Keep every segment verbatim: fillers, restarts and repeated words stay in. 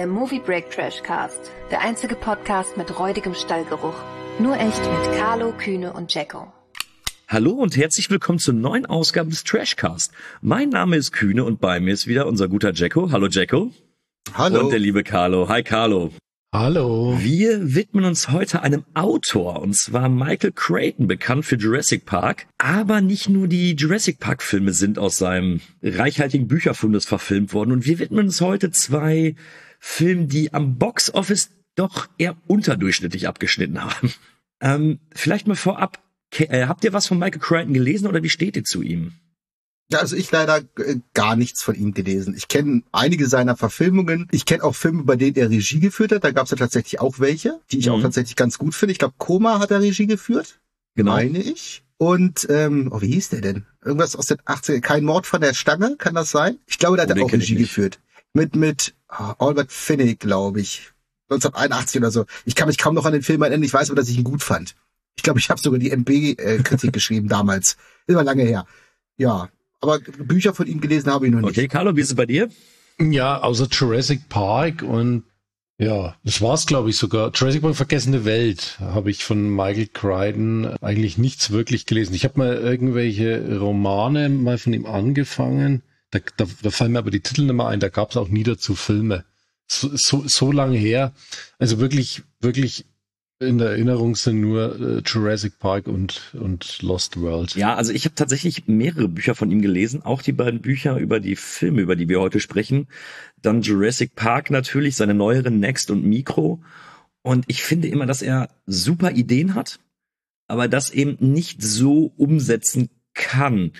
Der Movie Break Trashcast. Der einzige Podcast mit räudigem Stallgeruch. Nur echt mit Carlo, Kühne und Jacko. Hallo und herzlich willkommen zur neuen Ausgabe des Trashcast. Mein Name ist Kühne und bei mir ist wieder unser guter Jacko. Hallo Jacko. Hallo. Und der liebe Carlo. Hi Carlo. Hallo. Wir widmen uns heute einem Autor, und zwar Michael Crichton, bekannt für Jurassic Park. Aber nicht nur die Jurassic Park Filme sind aus seinem reichhaltigen Bücherfundus verfilmt worden. Und wir widmen uns heute zwei Filmen, die am Box Office doch eher unterdurchschnittlich abgeschnitten haben. Ähm, vielleicht mal vorab, äh, habt ihr was von Michael Crichton gelesen oder wie steht ihr zu ihm? Ja, also ich leider äh, gar nichts von ihm gelesen. Ich kenne einige seiner Verfilmungen. Ich kenne auch Filme, bei denen er Regie geführt hat. Da gab es ja tatsächlich auch welche, die ich mhm. auch tatsächlich ganz gut finde. Ich glaube, Koma hat er Regie geführt. Genau. Meine ich. Und, ähm, oh, wie hieß der denn? Irgendwas aus den achtziger, kein Mord von der Stange, kann das sein? Ich glaube, da hat oh, er auch Regie geführt. Mit, mit oh, Albert Finney, glaube ich. neunzehnhunderteinundachtzig oder so. Ich kann mich kaum noch an den Film erinnern. Ich weiß aber, dass ich ihn gut fand. Ich glaube, ich habe sogar die N B-Kritik geschrieben damals. Immer lange her. Ja. Aber Bücher von ihm gelesen habe ich noch nicht. Okay, Carlo, wie ist es bei dir? Ja, außer Jurassic Park und ja, das war's, glaube ich, sogar. Jurassic Park Vergessene Welt habe ich von Michael Crichton eigentlich nichts wirklich gelesen. Ich habe mal irgendwelche Romane mal von ihm angefangen. Da, da, da fallen mir aber die Titel nicht mehr ein. Da gab es auch nie dazu Filme. So, so, so lange her. Also wirklich, wirklich in der Erinnerung sind nur äh, Jurassic Park und und Lost World. Ja, also ich habe tatsächlich mehrere Bücher von ihm gelesen, auch die beiden Bücher über die Filme, über die wir heute sprechen. Dann Jurassic Park natürlich, seine neueren Next und Micro. Und ich finde immer, dass er super Ideen hat, aber das eben nicht so umsetzen kann.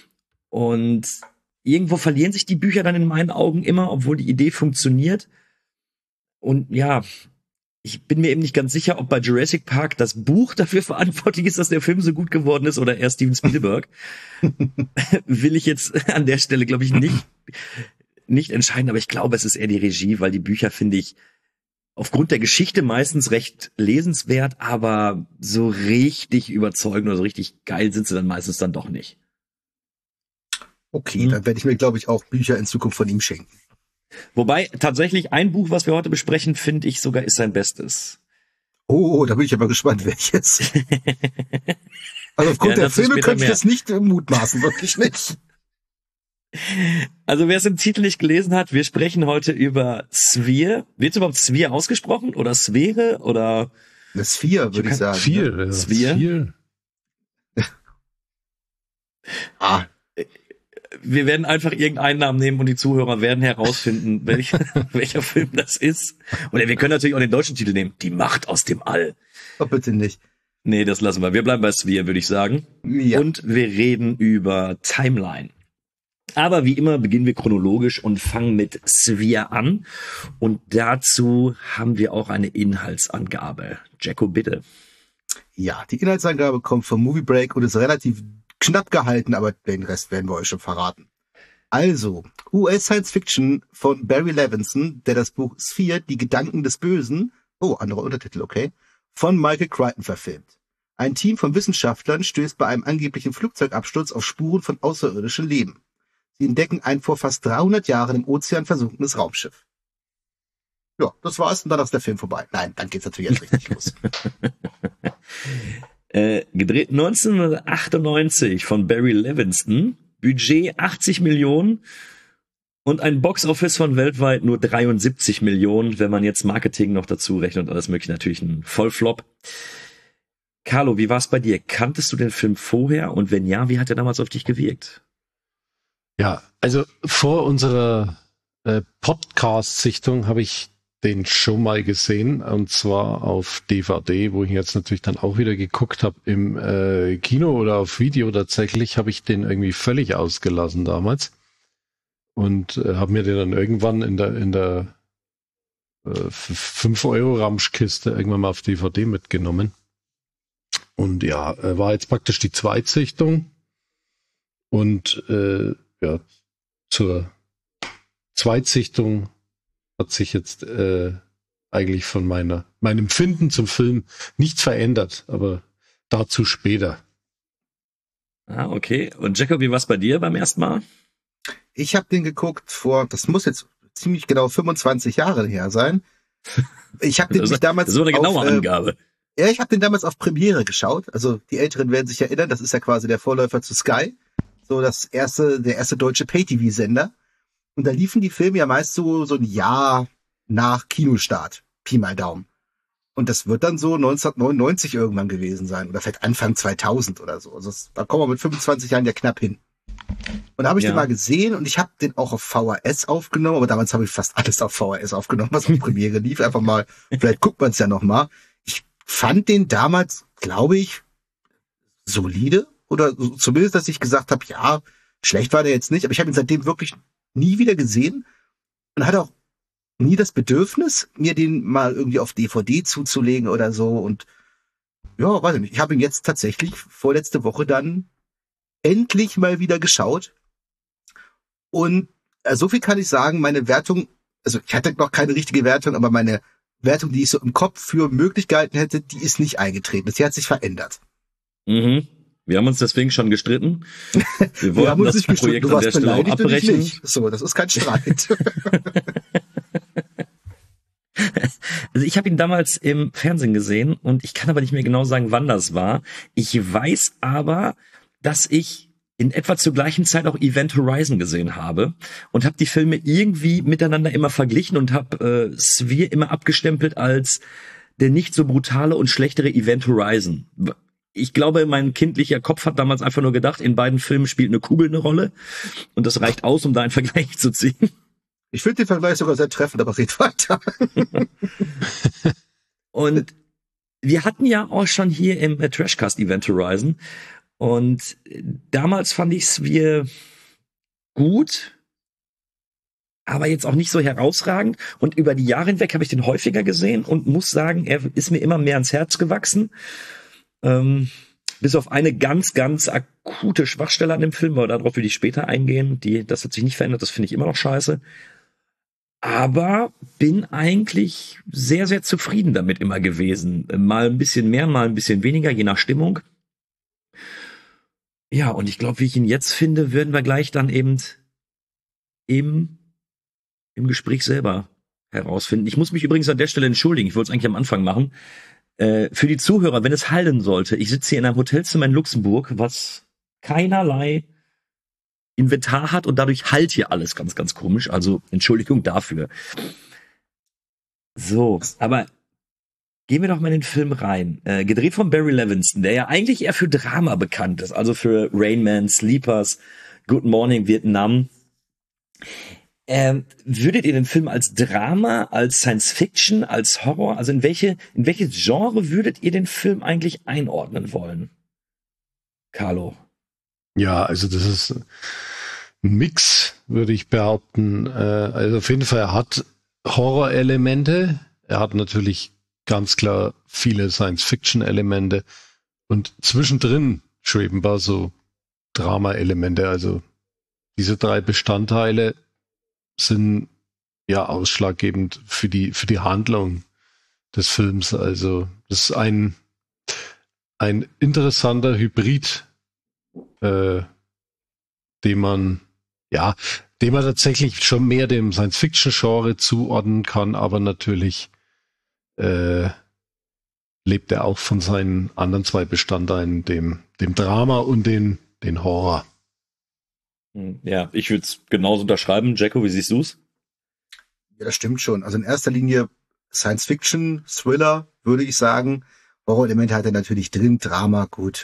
Und irgendwo verlieren sich die Bücher dann in meinen Augen immer, obwohl die Idee funktioniert. Und ja, ich bin mir eben nicht ganz sicher, ob bei Jurassic Park das Buch dafür verantwortlich ist, dass der Film so gut geworden ist, oder eher Steven Spielberg. Will ich jetzt an der Stelle, glaube ich, nicht, nicht entscheiden, aber ich glaube, es ist eher die Regie, weil die Bücher finde ich aufgrund der Geschichte meistens recht lesenswert, aber so richtig überzeugend oder so richtig geil sind sie dann meistens dann doch nicht. Okay, hm. Dann werde ich mir, glaube ich, auch Bücher in Zukunft von ihm schenken. Wobei tatsächlich ein Buch, was wir heute besprechen, finde ich sogar ist sein Bestes. Oh, da bin ich aber gespannt, welches. Also aufgrund ja, der Filme könnte ich das nicht mutmaßen, wirklich nicht. Also wer es im Titel nicht gelesen hat, wir sprechen heute über Sphere. Wird es überhaupt Sphere ausgesprochen oder Sphäre oder? Eine Sphere, würde ich sagen. Sphere. Ne? Sphere. Ah. Wir werden einfach irgendeinen Namen nehmen und die Zuhörer werden herausfinden, welch, welcher Film das ist. Oder wir können natürlich auch den deutschen Titel nehmen. Die Macht aus dem All. Oh, bitte nicht. Nee, das lassen wir. Wir bleiben bei Sphere, würde ich sagen. Ja. Und wir reden über Timeline. Aber wie immer beginnen wir chronologisch und fangen mit Sphere an. Und dazu haben wir auch eine Inhaltsangabe. Jacko, bitte. Ja, die Inhaltsangabe kommt vom Movie Break und ist relativ knapp gehalten, aber den Rest werden wir euch schon verraten. Also, U S-Science-Fiction von Barry Levinson, der das Buch Sphere, die Gedanken des Bösen, oh, anderer Untertitel, okay, von Michael Crichton verfilmt. Ein Team von Wissenschaftlern stößt bei einem angeblichen Flugzeugabsturz auf Spuren von außerirdischem Leben. Sie entdecken ein vor fast dreihundert Jahren im Ozean versunkenes Raumschiff. Ja, das war's und dann ist der Film vorbei. Nein, dann geht's natürlich jetzt richtig los. Äh, gedreht neunzehnhundertachtundneunzig von Barry Levinson, Budget achtzig Millionen und ein Boxoffice von weltweit nur dreiundsiebzig Millionen, wenn man jetzt Marketing noch dazu rechnet und alles mögliche, natürlich ein Vollflop. Carlo, wie war es bei dir? Kanntest du den Film vorher und wenn ja, wie hat er damals auf dich gewirkt? Ja, also vor unserer äh, Podcast-Sichtung habe ich den schon mal gesehen, und zwar auf D V D, wo ich jetzt natürlich dann auch wieder geguckt habe im äh, Kino oder auf Video. Tatsächlich habe ich den irgendwie völlig ausgelassen damals und äh, habe mir den dann irgendwann in der in der äh, fünf Euro Ramschkiste irgendwann mal auf D V D mitgenommen. Und ja, äh, war jetzt praktisch die Zweitsichtung und äh, ja, zur Zweitsichtung hat sich jetzt äh, eigentlich von meiner meinem Empfinden zum Film nichts verändert, aber dazu später. Ah, okay. Und Jacko, wie war's bei dir beim ersten Mal? Ich habe den geguckt vor, das muss jetzt ziemlich genau fünfundzwanzig Jahre her sein. Ich habe den das mich damals das ist so eine genaue auf, äh, Angabe. Ja, ich habe den damals auf Premiere geschaut. Also die Älteren werden sich erinnern, das ist ja quasi der Vorläufer zu Sky. So das erste, der erste deutsche Pay-T V-Sender. Und da liefen die Filme ja meist so, so ein Jahr nach Kinostart. Pi mal Daumen. Und das wird dann so neunzehnhundertneunundneunzig irgendwann gewesen sein. Oder vielleicht Anfang zweitausend oder so. Also das, da kommen wir mit fünfundzwanzig Jahren ja knapp hin. Und da habe ich Ja. den mal gesehen und ich habe den auch auf V H S aufgenommen. Aber damals habe ich fast alles auf V H S aufgenommen, was auf Premiere lief. Einfach mal, vielleicht guckt man es ja noch mal. Ich fand den damals, glaube ich, solide. Oder so- zumindest, dass ich gesagt habe, ja, schlecht war der jetzt nicht. Aber ich habe ihn seitdem wirklich nie wieder gesehen. Und hatte auch nie das Bedürfnis, mir den mal irgendwie auf D V D zuzulegen oder so. Und ja, weiß ich nicht. Ich habe ihn jetzt tatsächlich vorletzte Woche dann endlich mal wieder geschaut. Und äh, so viel kann ich sagen, meine Wertung, also ich hatte noch keine richtige Wertung, aber meine Wertung, die ich so im Kopf für möglich gehalten hätte, die ist nicht eingetreten. Sie hat sich verändert. Mhm. Wir haben uns deswegen schon gestritten. Wir Wir wollten haben uns das nicht gestritten, Projekt du an warst der Stelle auch beleidigt und ich abbrechen. nicht. So, das ist kein Streit. Also ich habe ihn damals im Fernsehen gesehen und ich kann aber nicht mehr genau sagen, wann das war. Ich weiß aber, dass ich in etwa zur gleichen Zeit auch Event Horizon gesehen habe und habe die Filme irgendwie miteinander immer verglichen und habe äh, Sphere immer abgestempelt als der nicht so brutale und schlechtere Event Horizon. Ich glaube, mein kindlicher Kopf hat damals einfach nur gedacht, in beiden Filmen spielt eine Kugel eine Rolle und das reicht aus, um da einen Vergleich zu ziehen. Ich finde den Vergleich sogar sehr treffend, aber red weiter. Und wir hatten ja auch schon hier im äh, Trashcast Event Horizon und äh, damals fand ich es wir gut, aber jetzt auch nicht so herausragend. Und über die Jahre hinweg habe ich den häufiger gesehen und muss sagen, er ist mir immer mehr ans Herz gewachsen. Ähm, bis auf eine ganz, ganz akute Schwachstelle an dem Film, aber darauf will ich später eingehen. Die, das hat sich nicht verändert, das finde ich immer noch scheiße. Aber bin eigentlich sehr, sehr zufrieden damit immer gewesen. Mal ein bisschen mehr, mal ein bisschen weniger, je nach Stimmung. Ja, und ich glaube, wie ich ihn jetzt finde, werden wir gleich dann eben im, im Gespräch selber herausfinden. Ich muss mich übrigens an der Stelle entschuldigen, ich wollte es eigentlich am Anfang machen. Äh, für die Zuhörer, wenn es hallen sollte, ich sitze hier in einem Hotelzimmer in Luxemburg, was keinerlei Inventar hat und dadurch halt hier alles ganz, ganz komisch. Also Entschuldigung dafür. So, aber gehen wir doch mal in den Film rein. Äh, gedreht von Barry Levinson, der ja eigentlich eher für Drama bekannt ist. Also für Rain Man, Sleepers, Good Morning Vietnam. Ähm, würdet ihr den Film als Drama, als Science Fiction, als Horror, also in welche, in welches Genre würdet ihr den Film eigentlich einordnen wollen? Carlo. Ja, also das ist ein Mix, würde ich behaupten. Also auf jeden Fall, er hat Horror-Elemente. Er hat natürlich ganz klar viele Science-Fiction-Elemente. Und zwischendrin schweben so Drama-Elemente. Also diese drei Bestandteile sind ja ausschlaggebend für die, für die Handlung des Films. Also das ist ein, ein interessanter Hybrid, Äh, den man, ja, den man tatsächlich schon mehr dem Science-Fiction-Genre zuordnen kann, aber natürlich äh, lebt er auch von seinen anderen zwei Bestandteilen, dem, dem Drama und den, den Horror. Ja, ich würde es genauso unterschreiben. Jacko, wie siehst du's? Ja, das stimmt schon. Also in erster Linie Science-Fiction, Thriller, würde ich sagen. Horror-Elemente hat er natürlich drin, Drama, gut.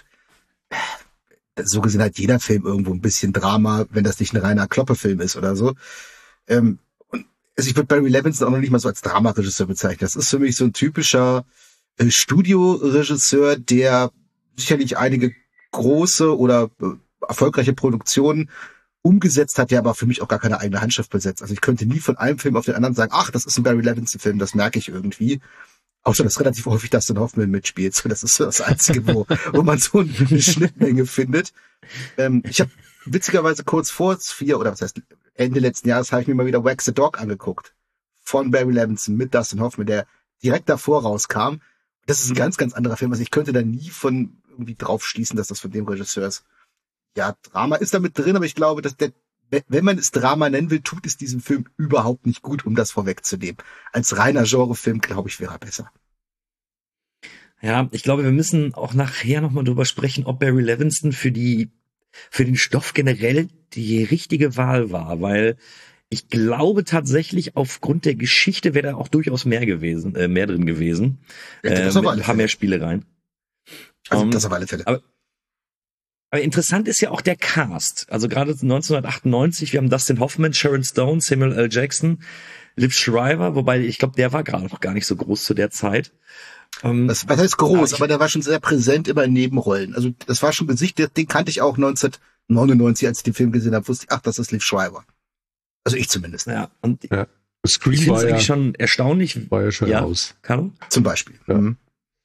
So gesehen hat jeder Film irgendwo ein bisschen Drama, wenn das nicht ein reiner Kloppe-Film ist oder so. Ähm, und also ich würde Barry Levinson auch noch nicht mal so als Dramaregisseur bezeichnen. Das ist für mich so ein typischer äh, Studioregisseur, der sicherlich einige große oder äh, erfolgreiche Produktionen umgesetzt hat, der aber für mich auch gar keine eigene Handschrift besetzt. Also ich könnte nie von einem Film auf den anderen sagen, ach, das ist ein Barry Levinson-Film, das merke ich irgendwie. Außer dass relativ häufig Dustin Hoffman mitspielt. So, das ist so das Einzige, wo, wo man so eine Schnittmenge findet. Ähm, ich habe witzigerweise kurz vor vier oder was heißt Ende letzten Jahres habe ich mir mal wieder Wax the Dog angeguckt. Von Barry Levinson mit Dustin Hoffman, der direkt davor rauskam. Das ist ein ganz, ganz anderer Film. Also ich könnte da nie von irgendwie drauf schließen, dass das von dem Regisseur ist. Ja, Drama ist da mit drin, aber ich glaube, dass der, wenn man es Drama nennen will, tut es diesem Film überhaupt nicht gut, um das vorwegzunehmen. Als reiner Genrefilm, glaube ich, wäre er besser. Ja, ich glaube, wir müssen auch nachher nochmal drüber sprechen, ob Barry Levinson für die, für den Stoff generell die richtige Wahl war, weil ich glaube tatsächlich, aufgrund der Geschichte wäre da auch durchaus mehr gewesen, äh, mehr drin gewesen. Ja, das äh, auf mit alle ein paar Fälle. mehr Spielereien. Also Um, das auf alle Fälle. Aber, aber interessant ist ja auch der Cast. Also gerade neunzehnhundertachtundneunzig, wir haben Dustin Hoffman, Sharon Stone, Samuel L. Jackson, Liv Schreiber, wobei ich glaube, der war gerade noch gar nicht so groß zu der Zeit. Um, Was, was heißt groß, ich, aber der war schon sehr präsent immer in Nebenrollen. Also das war schon Gesicht, den kannte ich auch neunzehnhundertneunundneunzig, als ich den Film gesehen habe, wusste ich, ach, das ist Liv Schreiber. Also ich zumindest. Ja, und Ja. Scream ich finde war es ja, eigentlich schon erstaunlich. war ja schon Ja, raus. Carlo? Zum Beispiel. Ja. Mhm.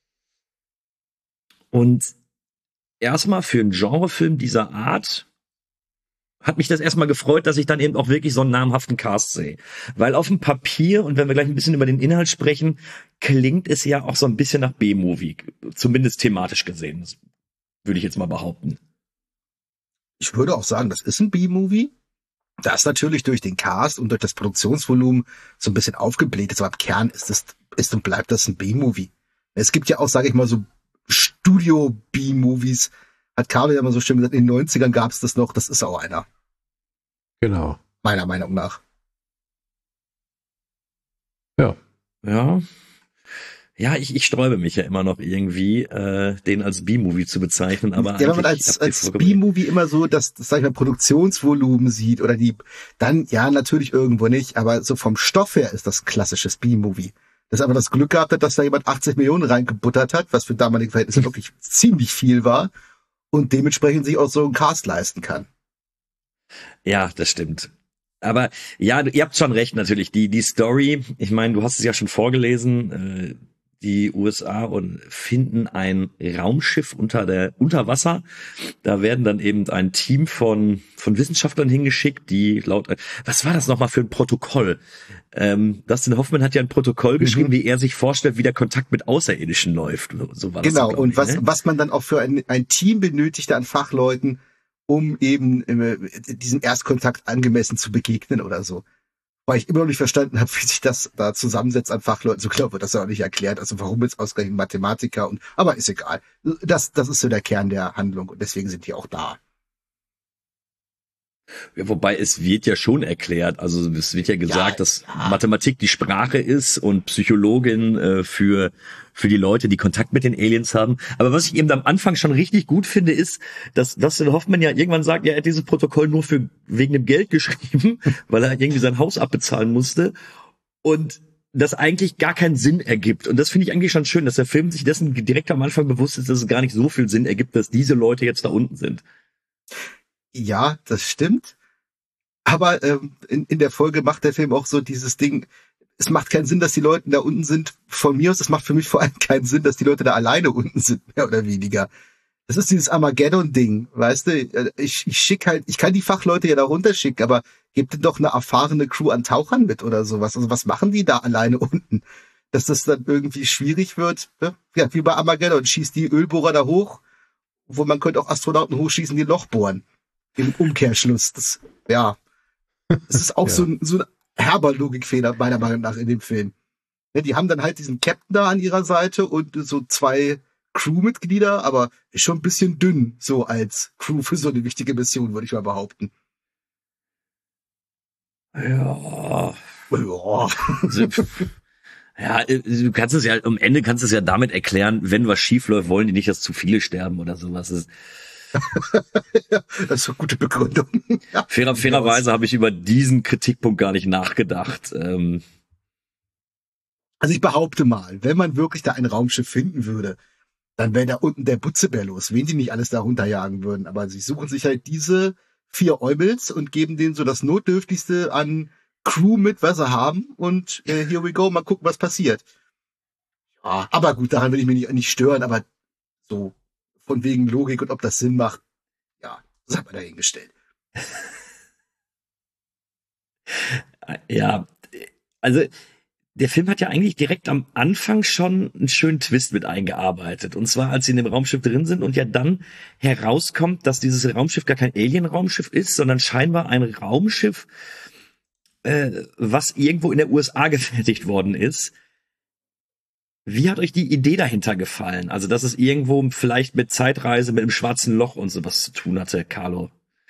Und erstmal für einen Genrefilm dieser Art hat mich das erstmal gefreut, dass ich dann eben auch wirklich so einen namhaften Cast sehe. Weil auf dem Papier, und wenn wir gleich ein bisschen über den Inhalt sprechen, klingt es ja auch so ein bisschen nach B-Movie. Zumindest thematisch gesehen. Das würde ich jetzt mal behaupten. Ich würde auch sagen, das ist ein B-Movie. Das natürlich durch den Cast und durch das Produktionsvolumen so ein bisschen aufgebläht ist, aber im Kern ist es, ist und bleibt das ein B-Movie. Es gibt ja auch, sage ich mal, so Studio-B-Movies. Hat Carlo ja mal so schön gesagt, in den neunzigern gab es das noch, das ist auch einer. Genau. Meiner Meinung nach. Ja. Ja. Ja, ich, ich sträube mich ja immer noch irgendwie, äh, den als B-Movie zu bezeichnen, aber Ja, wenn man eigentlich als, habt ihr als vollkommen B-Movie immer so das, das sag ich mal, Produktionsvolumen sieht oder die, dann ja, natürlich irgendwo nicht, aber so vom Stoff her ist das ein klassisches B-Movie. Das einfach das Glück gehabt hat, dass da jemand achtzig Millionen reingebuttert hat, was für damalige Verhältnisse wirklich ziemlich viel war und dementsprechend sich auch so einen Cast leisten kann. Ja, das stimmt. Aber ja, ihr habt schon recht natürlich. Die die Story, ich meine, du hast es ja schon vorgelesen, äh, die U S A und finden ein Raumschiff unter der unter Wasser. Da werden dann eben ein Team von von Wissenschaftlern hingeschickt, die laut was war das nochmal für ein Protokoll? Ähm, Dustin Hoffman hat ja ein Protokoll geschrieben, Mhm. wie er sich vorstellt, wie der Kontakt mit Außerirdischen läuft. So war das Genau, so, glaub und ich, was, ne? was man dann auch für ein, ein Team benötigte an Fachleuten, um eben äh, diesem Erstkontakt angemessen zu begegnen oder so. Weil ich immer noch nicht verstanden habe, wie sich das da zusammensetzt an Fachleuten. So klar wird das ja auch nicht erklärt. Also warum jetzt ausgerechnet Mathematiker und, aber ist egal. Das, das ist so der Kern der Handlung und deswegen sind die auch da. Ja, wobei es wird ja schon erklärt, also es wird ja gesagt, Ja, dass ja. Mathematik die Sprache ist und Psychologin äh, für für die Leute, die Kontakt mit den Aliens haben. Aber was ich eben am Anfang schon richtig gut finde, ist, dass Dustin Hoffman ja irgendwann sagt, ja, er hat dieses Protokoll nur für wegen dem Geld geschrieben, weil er irgendwie sein Haus abbezahlen musste und das eigentlich gar keinen Sinn ergibt. Und das finde ich eigentlich schon schön, dass der Film sich dessen direkt am Anfang bewusst ist, dass es gar nicht so viel Sinn ergibt, dass diese Leute jetzt da unten sind. Ja, das stimmt. Aber ähm, in, in der Folge macht der Film auch so dieses Ding, es macht keinen Sinn, dass die Leute da unten sind. Von mir aus, es macht für mich vor allem keinen Sinn, dass die Leute da alleine unten sind, mehr oder weniger. Das ist dieses Armageddon-Ding, weißt du? Ich, ich schick halt, ich kann die Fachleute ja da runterschicken, aber gebt denn doch eine erfahrene Crew an Tauchern mit oder sowas. Also was machen die da alleine unten? Dass das dann irgendwie schwierig wird. Ne? Ja, wie bei Armageddon, schießt die Ölbohrer da hoch, wo man könnte auch Astronauten hochschießen, die ein Loch bohren. Im Umkehrschluss. Das, ja. Es ist auch Ja. so ein, so ein herber Logikfehler, meiner Meinung nach, in dem Film. Ja, die haben dann halt diesen Captain da an ihrer Seite und so zwei Crewmitglieder, aber ist schon ein bisschen dünn, so als Crew für so eine wichtige Mission, würde ich mal behaupten. Ja. Ja. Also, ja, äh, du kannst es ja, am Ende kannst du es ja damit erklären, wenn was schief läuft, wollen die nicht, dass zu viele sterben oder sowas. Das ist, Das ist eine gute Begründung. Ja. fairer, fairerweise habe ich über diesen Kritikpunkt gar nicht nachgedacht. Ähm, Also ich behaupte mal, wenn man wirklich da ein Raumschiff finden würde, dann wäre da unten der Butzebär los, wen die nicht alles da runterjagen würden. Aber sie suchen sich halt diese vier Eumels und geben denen so das Notdürftigste an Crew mit, was sie haben. Und äh, here we go, mal gucken, was passiert. Ja, aber gut, daran will ich mich nicht, nicht stören, aber so von wegen Logik und ob das Sinn macht, ja, das hat man dahingestellt. ja, also der Film hat ja eigentlich direkt am Anfang schon einen schönen Twist mit eingearbeitet. Und zwar, als sie in dem Raumschiff drin sind und ja dann herauskommt, dass dieses Raumschiff gar kein Alien-Raumschiff ist, sondern scheinbar ein Raumschiff, äh, was irgendwo in der U S A gefertigt worden ist. Wie hat euch die Idee dahinter gefallen? Also, dass es irgendwo vielleicht mit Zeitreise, mit einem schwarzen Loch und sowas zu tun hatte, Carlo.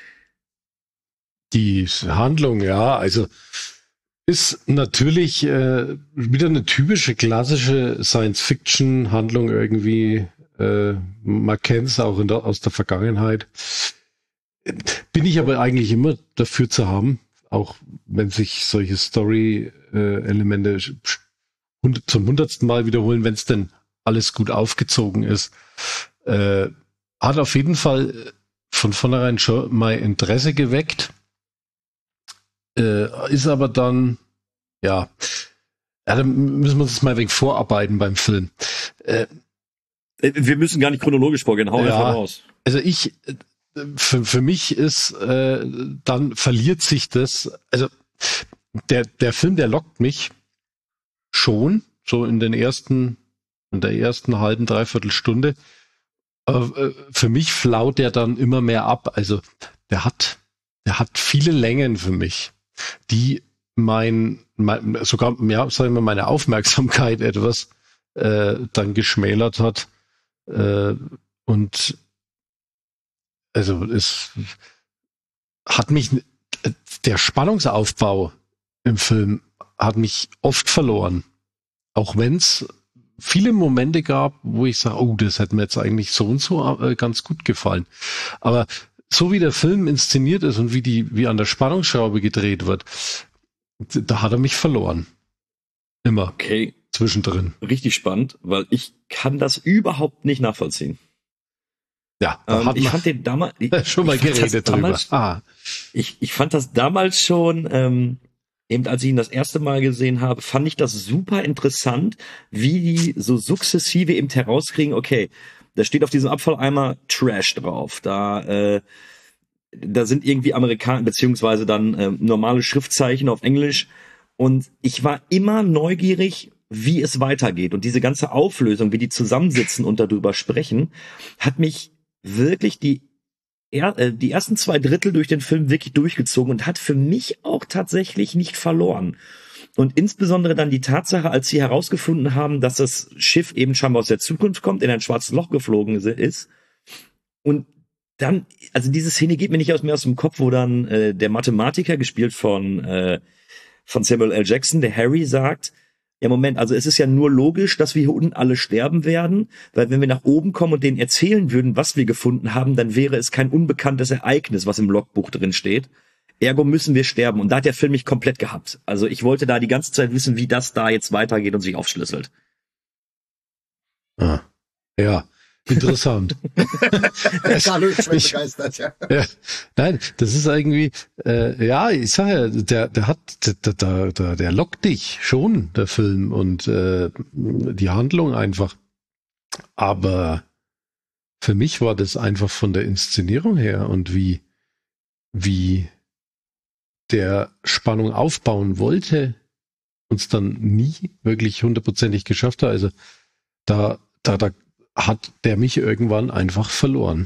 Die Handlung, ja, also ist natürlich äh, wieder eine typische klassische Science-Fiction-Handlung irgendwie. Äh, man kennt es auch in der, aus der Vergangenheit. Bin ich aber eigentlich immer dafür zu haben, auch wenn sich solche Story-Elemente äh, zum hundertsten Mal wiederholen, wenn es denn alles gut aufgezogen ist. Äh, hat auf jeden Fall von vornherein schon mein Interesse geweckt. Äh, ist aber dann, ja, ja, dann müssen wir uns mal ein wenig vorarbeiten beim Film. Äh, Wir müssen gar nicht chronologisch vorgehen, hau ja, einfach raus. Also ich, für, für mich ist, äh, dann verliert sich das, also der, der Film, der lockt mich schon, so in den ersten, in der ersten halben, dreiviertel Stunde. Aber äh, für mich flaut der dann immer mehr ab. Also der hat, der hat viele Längen für mich, die mein, mein sogar, ja, sagen wir, meine Aufmerksamkeit etwas äh, dann geschmälert hat. Äh, und also es hat mich, der Spannungsaufbau im Film hat mich oft verloren. Auch wenn es viele Momente gab, wo ich sage, oh, das hätte mir jetzt eigentlich so und so äh, ganz gut gefallen. Aber so wie der Film inszeniert ist und wie die, wie an der Spannungsschraube gedreht wird, da hat er mich verloren. Immer. Okay. Zwischendrin. Richtig spannend, weil ich kann das überhaupt nicht nachvollziehen. Ja, da ähm, hat ich man fand den damals schon mal geredet drüber. Ah. Ich, ich fand das damals schon, ähm, eben als ich ihn das erste Mal gesehen habe, fand ich das super interessant, wie die so sukzessive eben herauskriegen, okay, da steht auf diesem Abfalleimer Trash drauf, da äh, da sind irgendwie Amerikaner, beziehungsweise dann äh, normale Schriftzeichen auf Englisch, und ich war immer neugierig, wie es weitergeht, und diese ganze Auflösung, wie die zusammensitzen und darüber sprechen, hat mich wirklich die er, äh, die ersten zwei Drittel durch den Film wirklich durchgezogen und hat für mich auch tatsächlich nicht verloren. Und insbesondere dann die Tatsache, als sie herausgefunden haben, dass das Schiff eben scheinbar aus der Zukunft kommt, in ein schwarzes Loch geflogen ist. Und dann, also diese Szene geht mir nicht aus, mehr aus dem Kopf, wo dann äh, der Mathematiker, gespielt von äh, von Samuel L. Jackson, der Harry, sagt, ja Moment, also es ist ja nur logisch, dass wir hier unten alle sterben werden, weil wenn wir nach oben kommen und denen erzählen würden, was wir gefunden haben, dann wäre es kein unbekanntes Ereignis, was im Logbuch drin steht. Ergo müssen wir sterben. Und da hat der Film mich komplett gehabt. Also ich wollte da die ganze Zeit wissen, wie das da jetzt weitergeht und sich aufschlüsselt. Ah, ja, interessant. Carlo ist schon begeistert, ja. Ja. Nein, das ist irgendwie, äh, ja, ich sag ja, der, der hat, der, der, der, der lockt dich schon, der Film, und äh, die Handlung einfach. Aber für mich war das einfach von der Inszenierung her und wie, wie der Spannung aufbauen wollte, uns dann nie wirklich hundertprozentig geschafft hat. Also da, da, da hat der mich irgendwann einfach verloren.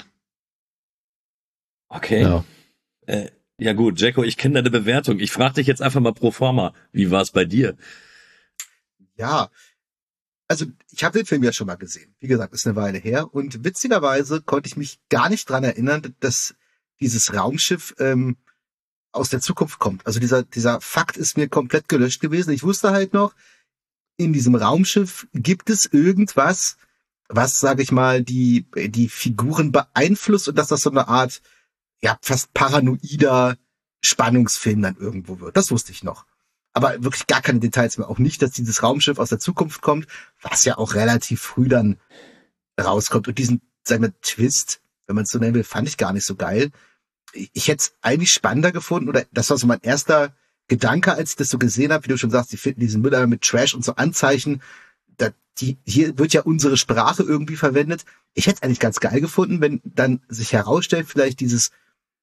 Okay. Ja, äh, ja gut, Jacko, ich kenne deine Bewertung. Ich frage dich jetzt einfach mal pro forma. Wie war es bei dir? Ja, also ich habe den Film ja schon mal gesehen. Wie gesagt, ist eine Weile her. Und witzigerweise konnte ich mich gar nicht dran erinnern, dass dieses Raumschiff ähm, aus der Zukunft kommt. Also dieser dieser Fakt ist mir komplett gelöscht gewesen. Ich wusste halt noch, in diesem Raumschiff gibt es irgendwas, was, sage ich mal, die die Figuren beeinflusst, und dass das so eine Art, ja, fast paranoider Spannungsfilm dann irgendwo wird. Das wusste ich noch. Aber wirklich gar keine Details mehr. Auch nicht, dass dieses Raumschiff aus der Zukunft kommt, was ja auch relativ früh dann rauskommt. Und diesen, sagen wir, Twist, wenn man es so nennen will, fand ich gar nicht so geil. Ich hätte es eigentlich spannender gefunden, oder das war so mein erster Gedanke, als ich das so gesehen habe, wie du schon sagst, die finden diesen Mülleimer mit Trash und so Anzeichen. Da, die, hier wird ja unsere Sprache irgendwie verwendet. Ich hätte es eigentlich ganz geil gefunden, wenn dann sich herausstellt, vielleicht dieses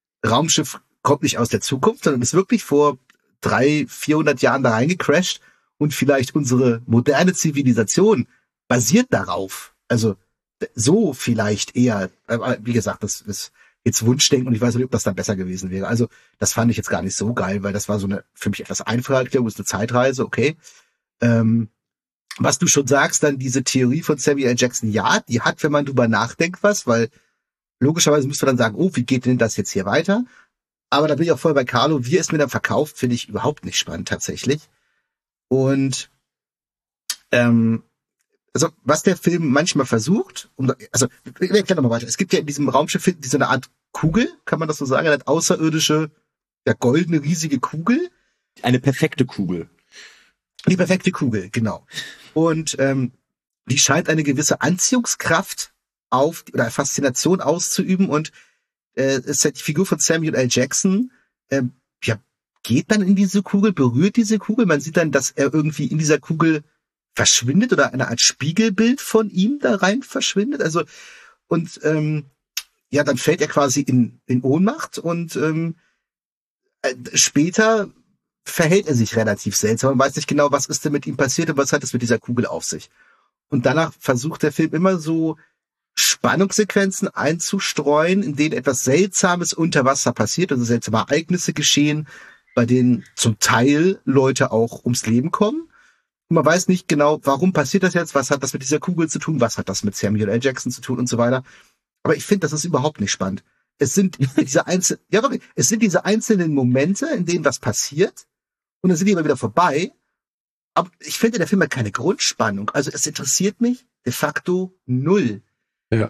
Raumschiff kommt nicht aus der Zukunft, sondern ist wirklich vor drei, vierhundert Jahren da reingecrashed und vielleicht unsere moderne Zivilisation basiert darauf. Also so vielleicht eher, aber wie gesagt, das ist jetzt Wunschdenken und ich weiß nicht, ob das dann besser gewesen wäre. Also das fand ich jetzt gar nicht so geil, weil das war so eine für mich etwas einfache Erklärung, ist eine Zeitreise, okay. Ähm, was du schon sagst, dann diese Theorie von Samuel L. Jackson, ja, die hat, wenn man drüber nachdenkt, was, weil logischerweise müsste man dann sagen, oh, wie geht denn das jetzt hier weiter? Aber da bin ich auch voll bei Carlo, wie es mir dann verkauft, finde ich überhaupt nicht spannend tatsächlich. Und ähm, also was der Film manchmal versucht, um, also ich erkläre nochmal weiter. Es gibt ja in diesem Raumschiff so eine Art Kugel, kann man das so sagen, eine außerirdische, ja, goldene, riesige Kugel. Eine perfekte Kugel. Die perfekte Kugel, genau. Und ähm, die scheint eine gewisse Anziehungskraft auf oder Faszination auszuüben und äh, ist halt die Figur von Samuel L. Jackson, äh, ja, geht dann in diese Kugel, berührt diese Kugel. Man sieht dann, dass er irgendwie in dieser Kugel verschwindet oder eine Art Spiegelbild von ihm da rein verschwindet. Also und ähm, ja, dann fällt er quasi in, in Ohnmacht und ähm, äh, später verhält er sich relativ seltsam. Man weiß nicht genau, was ist denn mit ihm passiert und was hat es mit dieser Kugel auf sich. Und danach versucht der Film immer so Spannungssequenzen einzustreuen, in denen etwas Seltsames unter Wasser passiert, also seltsame Ereignisse geschehen, bei denen zum Teil Leute auch ums Leben kommen. Und man weiß nicht genau, warum passiert das jetzt, was hat das mit dieser Kugel zu tun, was hat das mit Samuel L. Jackson zu tun und so weiter. Aber ich finde, das ist überhaupt nicht spannend. Es sind diese einzelnen, ja wirklich, es sind diese einzelnen Momente, in denen was passiert und dann sind die immer wieder vorbei. Aber ich finde, der Film hat keine Grundspannung. Also es interessiert mich de facto null. Ja.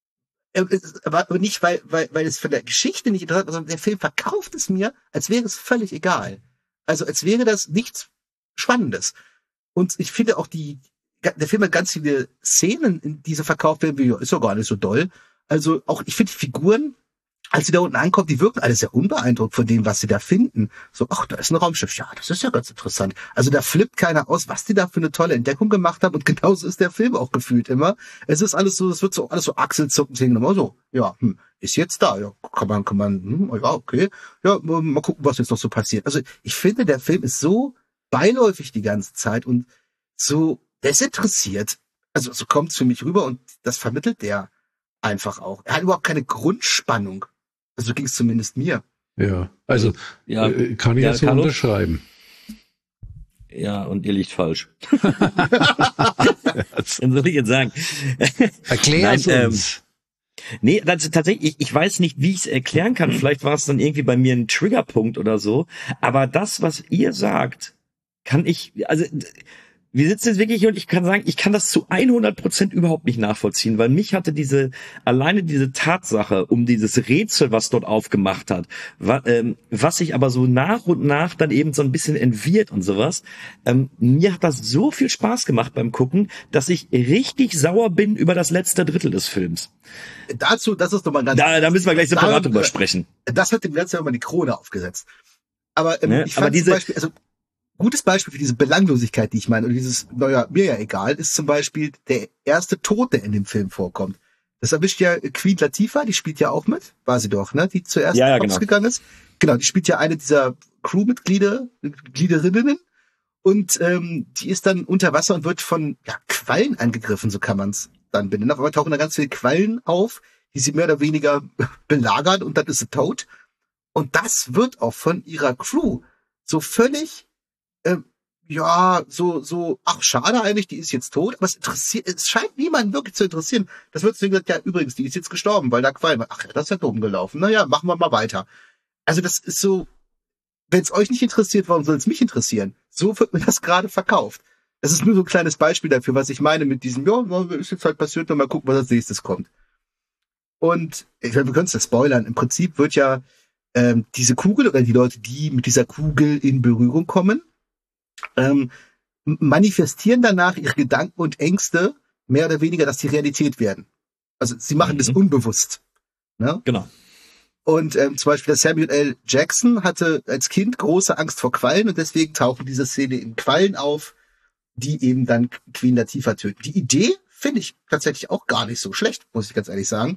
Aber nicht, weil, weil, weil es von der Geschichte nicht interessant ist, sondern der Film verkauft es mir, als wäre es völlig egal. Also als wäre das nichts Spannendes. Und ich finde auch die, der Film hat ganz viele Szenen, in diese verkauft werden, wie, ist doch gar nicht so doll. Also auch, ich finde die Figuren, als sie da unten ankommen, die wirken alle sehr unbeeindruckt von dem, was sie da finden. So, ach, da ist ein Raumschiff. Ja, das ist ja ganz interessant. Also da flippt keiner aus, was die da für eine tolle Entdeckung gemacht haben. Und genauso ist der Film auch gefühlt immer. Es ist alles so, es wird so alles so achselzuckend hingenommen. So, ja, hm, ist jetzt da. Ja, kann man, kann man, hm, ja, okay. Ja, mal gucken, was jetzt noch so passiert. Also ich finde, der Film ist so beiläufig die ganze Zeit und so desinteressiert. Also so kommt es für mich rüber und das vermittelt der einfach auch. Er hat überhaupt keine Grundspannung. Also so ging es zumindest mir. Ja, also ja, äh, kann ich ja so unterschreiben. Ja, und ihr liegt falsch. Was soll ich jetzt sagen? Erklär es uns. Ähm, nee, das, tatsächlich, ich, ich weiß nicht, wie ich es erklären kann. Vielleicht war es dann irgendwie bei mir ein Triggerpunkt oder so. Aber das, was ihr sagt, kann ich, also wir sitzen jetzt wirklich hier und ich kann sagen, ich kann das zu hundert Prozent überhaupt nicht nachvollziehen, weil mich hatte diese, alleine diese Tatsache um dieses Rätsel, was dort aufgemacht hat, wa, ähm, was sich aber so nach und nach dann eben so ein bisschen entwirrt und sowas, ähm, mir hat das so viel Spaß gemacht beim Gucken, dass ich richtig sauer bin über das letzte Drittel des Films. Dazu, das ist doch mal ganz... Da, da müssen wir gleich separat drüber sprechen. Das hat dem Ganzen immer die Krone aufgesetzt. Aber ähm, ne? ich fand aber diese, zum Beispiel, also gutes Beispiel für diese Belanglosigkeit, die ich meine, oder dieses, naja, mir ja egal, ist zum Beispiel der erste Tod, der in dem Film vorkommt. Das erwischt ja Queen Latifah, die spielt ja auch mit, war sie doch, ne, die zuerst ja, ja, rausgegangen genau. ist. Genau, die spielt ja eine dieser Crewmitglieder, Gliederinnen und ähm, die ist dann unter Wasser und wird von ja, Quallen angegriffen, so kann man es dann benennen. Auf einmal tauchen da ganz viele Quallen auf, die sie mehr oder weniger belagern und dann ist sie tot. Und das wird auch von ihrer Crew so völlig Ähm, ja, so, so, ach, schade eigentlich, die ist jetzt tot, aber es interessiert, es scheint niemanden wirklich zu interessieren. Das wird so gesagt, ja, übrigens, die ist jetzt gestorben, weil da Qualm war. Ach, das ist ja dumm gelaufen. Naja, machen wir mal weiter. Also das ist so, wenn es euch nicht interessiert, warum soll es mich interessieren? So wird mir das gerade verkauft. Das ist nur so ein kleines Beispiel dafür, was ich meine mit diesem, ja, ist jetzt halt passiert, und mal gucken, was als nächstes kommt. Und, ich meine, wir können es ja spoilern, im Prinzip wird ja ähm, diese Kugel oder die Leute, die mit dieser Kugel in Berührung kommen, Ähm, manifestieren danach ihre Gedanken und Ängste mehr oder weniger, dass die Realität werden. Also sie machen mhm. das unbewusst. Ne? Genau. Und ähm, zum Beispiel der Samuel L. Jackson hatte als Kind große Angst vor Quallen und deswegen tauchen diese Szene in Quallen auf, die eben dann Queen Latifah töten. Die Idee finde ich tatsächlich auch gar nicht so schlecht, muss ich ganz ehrlich sagen.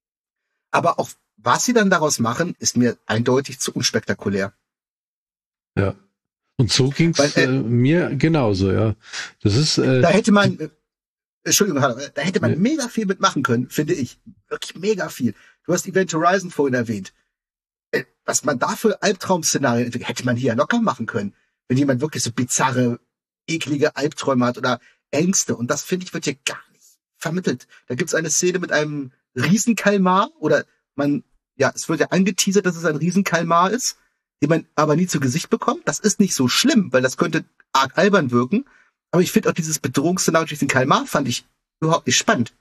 Aber auch was sie dann daraus machen, ist mir eindeutig zu unspektakulär. Ja. Und so ging's Weil, äh, äh, mir genauso, ja. Das ist. Äh, da hätte man, äh, Entschuldigung, da hätte man ja. mega viel mitmachen können, finde ich. Wirklich mega viel. Du hast Event Horizon vorhin erwähnt. Äh, was man da für Albtraum-Szenarien entwickelt, hätte man hier ja locker machen können. Wenn jemand wirklich so bizarre, eklige Albträume hat oder Ängste. Und das, finde ich, wird hier gar nicht vermittelt. Da gibt's eine Szene mit einem Riesenkalmar oder man, ja, es wird ja angeteasert, dass es ein Riesenkalmar ist, den man aber nie zu Gesicht bekommt. Das ist nicht so schlimm, weil das könnte arg albern wirken. Aber ich finde auch dieses Bedrohungsszenario durch den Kalmar fand ich überhaupt nicht spannend.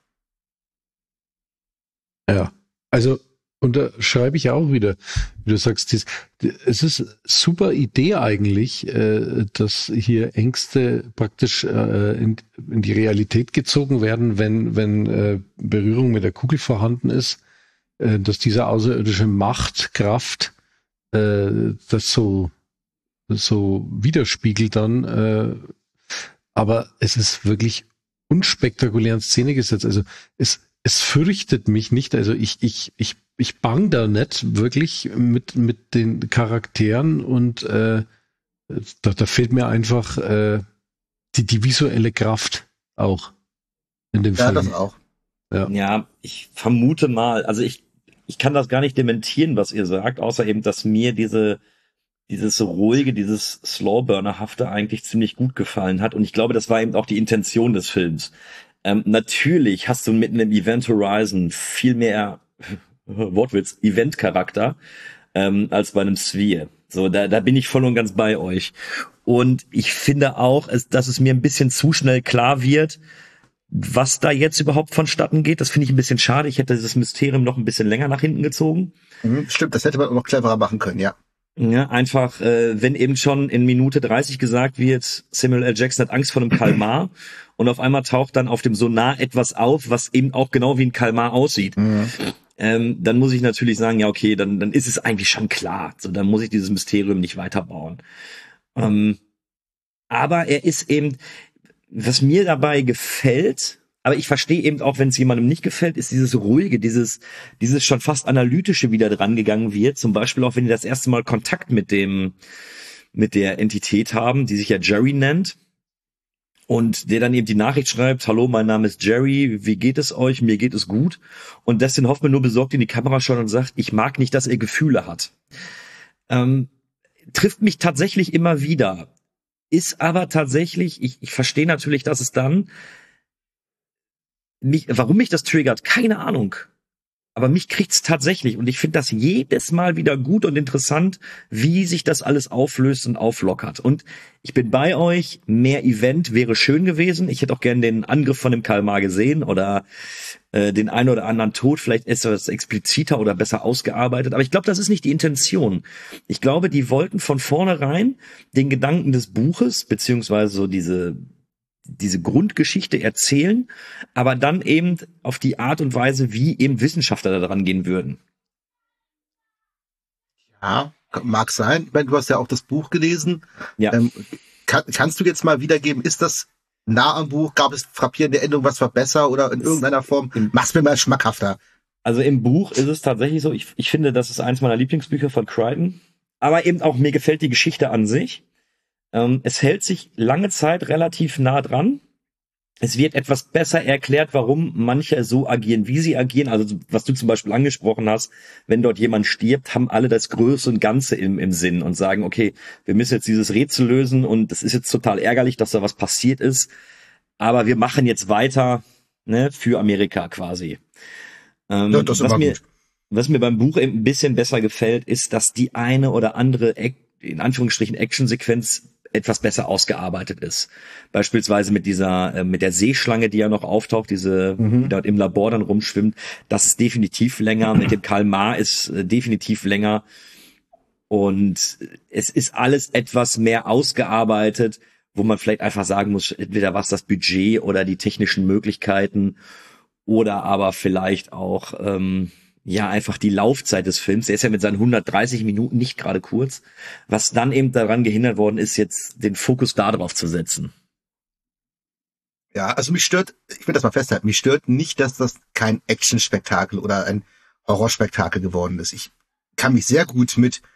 Ja, also unterschreibe ich auch wieder, wie du sagst, dies, es ist super Idee eigentlich, äh, dass hier Ängste praktisch äh, in, in die Realität gezogen werden, wenn, wenn äh, Berührung mit der Kugel vorhanden ist, äh, dass diese außerirdische Macht, Kraft äh, das so, so widerspiegelt dann, äh, aber es ist wirklich unspektakulär in Szene gesetzt. Also es, es fürchtet mich nicht. Also ich, ich, ich, ich bang da nicht wirklich mit, mit den Charakteren und äh, da, da fehlt mir einfach äh, die, die visuelle Kraft auch in dem ja, Film. Ja, das auch. Ja. ja, ich vermute mal, also ich, ich kann das gar nicht dementieren, was ihr sagt, außer eben, dass mir diese dieses ruhige, dieses Slowburner-hafte eigentlich ziemlich gut gefallen hat. Und ich glaube, das war eben auch die Intention des Films. Ähm, natürlich hast du mitten im Event Horizon viel mehr, Wortwitz, Event-Charakter ähm, als bei einem Sphere. So, da, da bin ich voll und ganz bei euch. Und ich finde auch, es, dass es mir ein bisschen zu schnell klar wird, was da jetzt überhaupt vonstatten geht. Das finde ich ein bisschen schade. Ich hätte dieses Mysterium noch ein bisschen länger nach hinten gezogen. Mhm, stimmt, das hätte man auch noch cleverer machen können, ja. Ja, einfach, äh, wenn eben schon in Minute dreißig gesagt wird, Samuel L. Jackson hat Angst vor einem Kalmar und auf einmal taucht dann auf dem Sonar etwas auf, was eben auch genau wie ein Kalmar aussieht. Mhm. Ähm, dann muss ich natürlich sagen, ja okay, dann, dann ist es eigentlich schon klar. So, dann muss ich dieses Mysterium nicht weiterbauen. Ähm, aber er ist eben, was mir dabei gefällt, aber ich verstehe eben auch, wenn es jemandem nicht gefällt, ist dieses ruhige, dieses dieses schon fast analytische wieder dran gegangen wird. Zum Beispiel auch, wenn die das erste Mal Kontakt mit dem mit der Entität haben, die sich ja Jerry nennt und der dann eben die Nachricht schreibt: Hallo, mein Name ist Jerry, wie geht es euch? Mir geht es gut. Und Dustin Hoffman nur besorgt in die Kamera schaut und sagt: Ich mag nicht, dass er Gefühle hat. Ähm, trifft mich tatsächlich immer wieder. Ist aber tatsächlich, ich, ich verstehe natürlich, dass es dann Mich, warum mich das triggert, keine Ahnung. Aber mich kriegt's tatsächlich. Und ich finde das jedes Mal wieder gut und interessant, wie sich das alles auflöst und auflockert. Und ich bin bei euch, mehr Event wäre schön gewesen. Ich hätte auch gern den Angriff von dem Kalmar gesehen oder äh, den einen oder anderen Tod. Vielleicht ist das expliziter oder besser ausgearbeitet. Aber ich glaube, das ist nicht die Intention. Ich glaube, die wollten von vornherein den Gedanken des Buches, beziehungsweise so diese diese Grundgeschichte erzählen, aber dann eben auf die Art und Weise, wie eben Wissenschaftler da dran gehen würden. Ja, mag sein. Ich meine, du hast ja auch das Buch gelesen. Ja. Ähm, kann, kannst du jetzt mal wiedergeben, ist das nah am Buch? Gab es frappierende Änderungen, was war besser oder in irgendeiner Form? Mach's mir mal schmackhafter. Also im Buch ist es tatsächlich so, ich, ich finde, das ist eins meiner Lieblingsbücher von Crichton, aber eben auch mir gefällt die Geschichte an sich. Ähm, es hält sich lange Zeit relativ nah dran. Es wird etwas besser erklärt, warum manche so agieren, wie sie agieren. Also was du zum Beispiel angesprochen hast, wenn dort jemand stirbt, haben alle das Größe und Ganze im, im Sinn und sagen, okay, wir müssen jetzt dieses Rätsel lösen und das ist jetzt total ärgerlich, dass da was passiert ist, aber wir machen jetzt weiter, ne, für Amerika quasi. Ähm, ja, das ist was, immer mir, gut. was mir beim Buch eben ein bisschen besser gefällt, ist, dass die eine oder andere, in Anführungsstrichen, Actionsequenz etwas besser ausgearbeitet ist. Beispielsweise mit dieser, äh, mit der Seeschlange, die ja noch auftaucht, diese, mhm. die dort im Labor dann rumschwimmt. Das ist definitiv länger. Mit dem Kalmar ist äh, definitiv länger. Und es ist alles etwas mehr ausgearbeitet, wo man vielleicht einfach sagen muss, entweder was das Budget oder die technischen Möglichkeiten oder aber vielleicht auch, ähm, ja, einfach die Laufzeit des Films. Er ist ja mit seinen hundertdreißig Minuten nicht gerade kurz, was dann eben daran gehindert worden ist, jetzt den Fokus da drauf zu setzen. Ja, also mich stört, ich will das mal festhalten, mich stört nicht, dass das kein Actionspektakel oder ein Horrorspektakel geworden ist. Ich kann mich sehr gut mit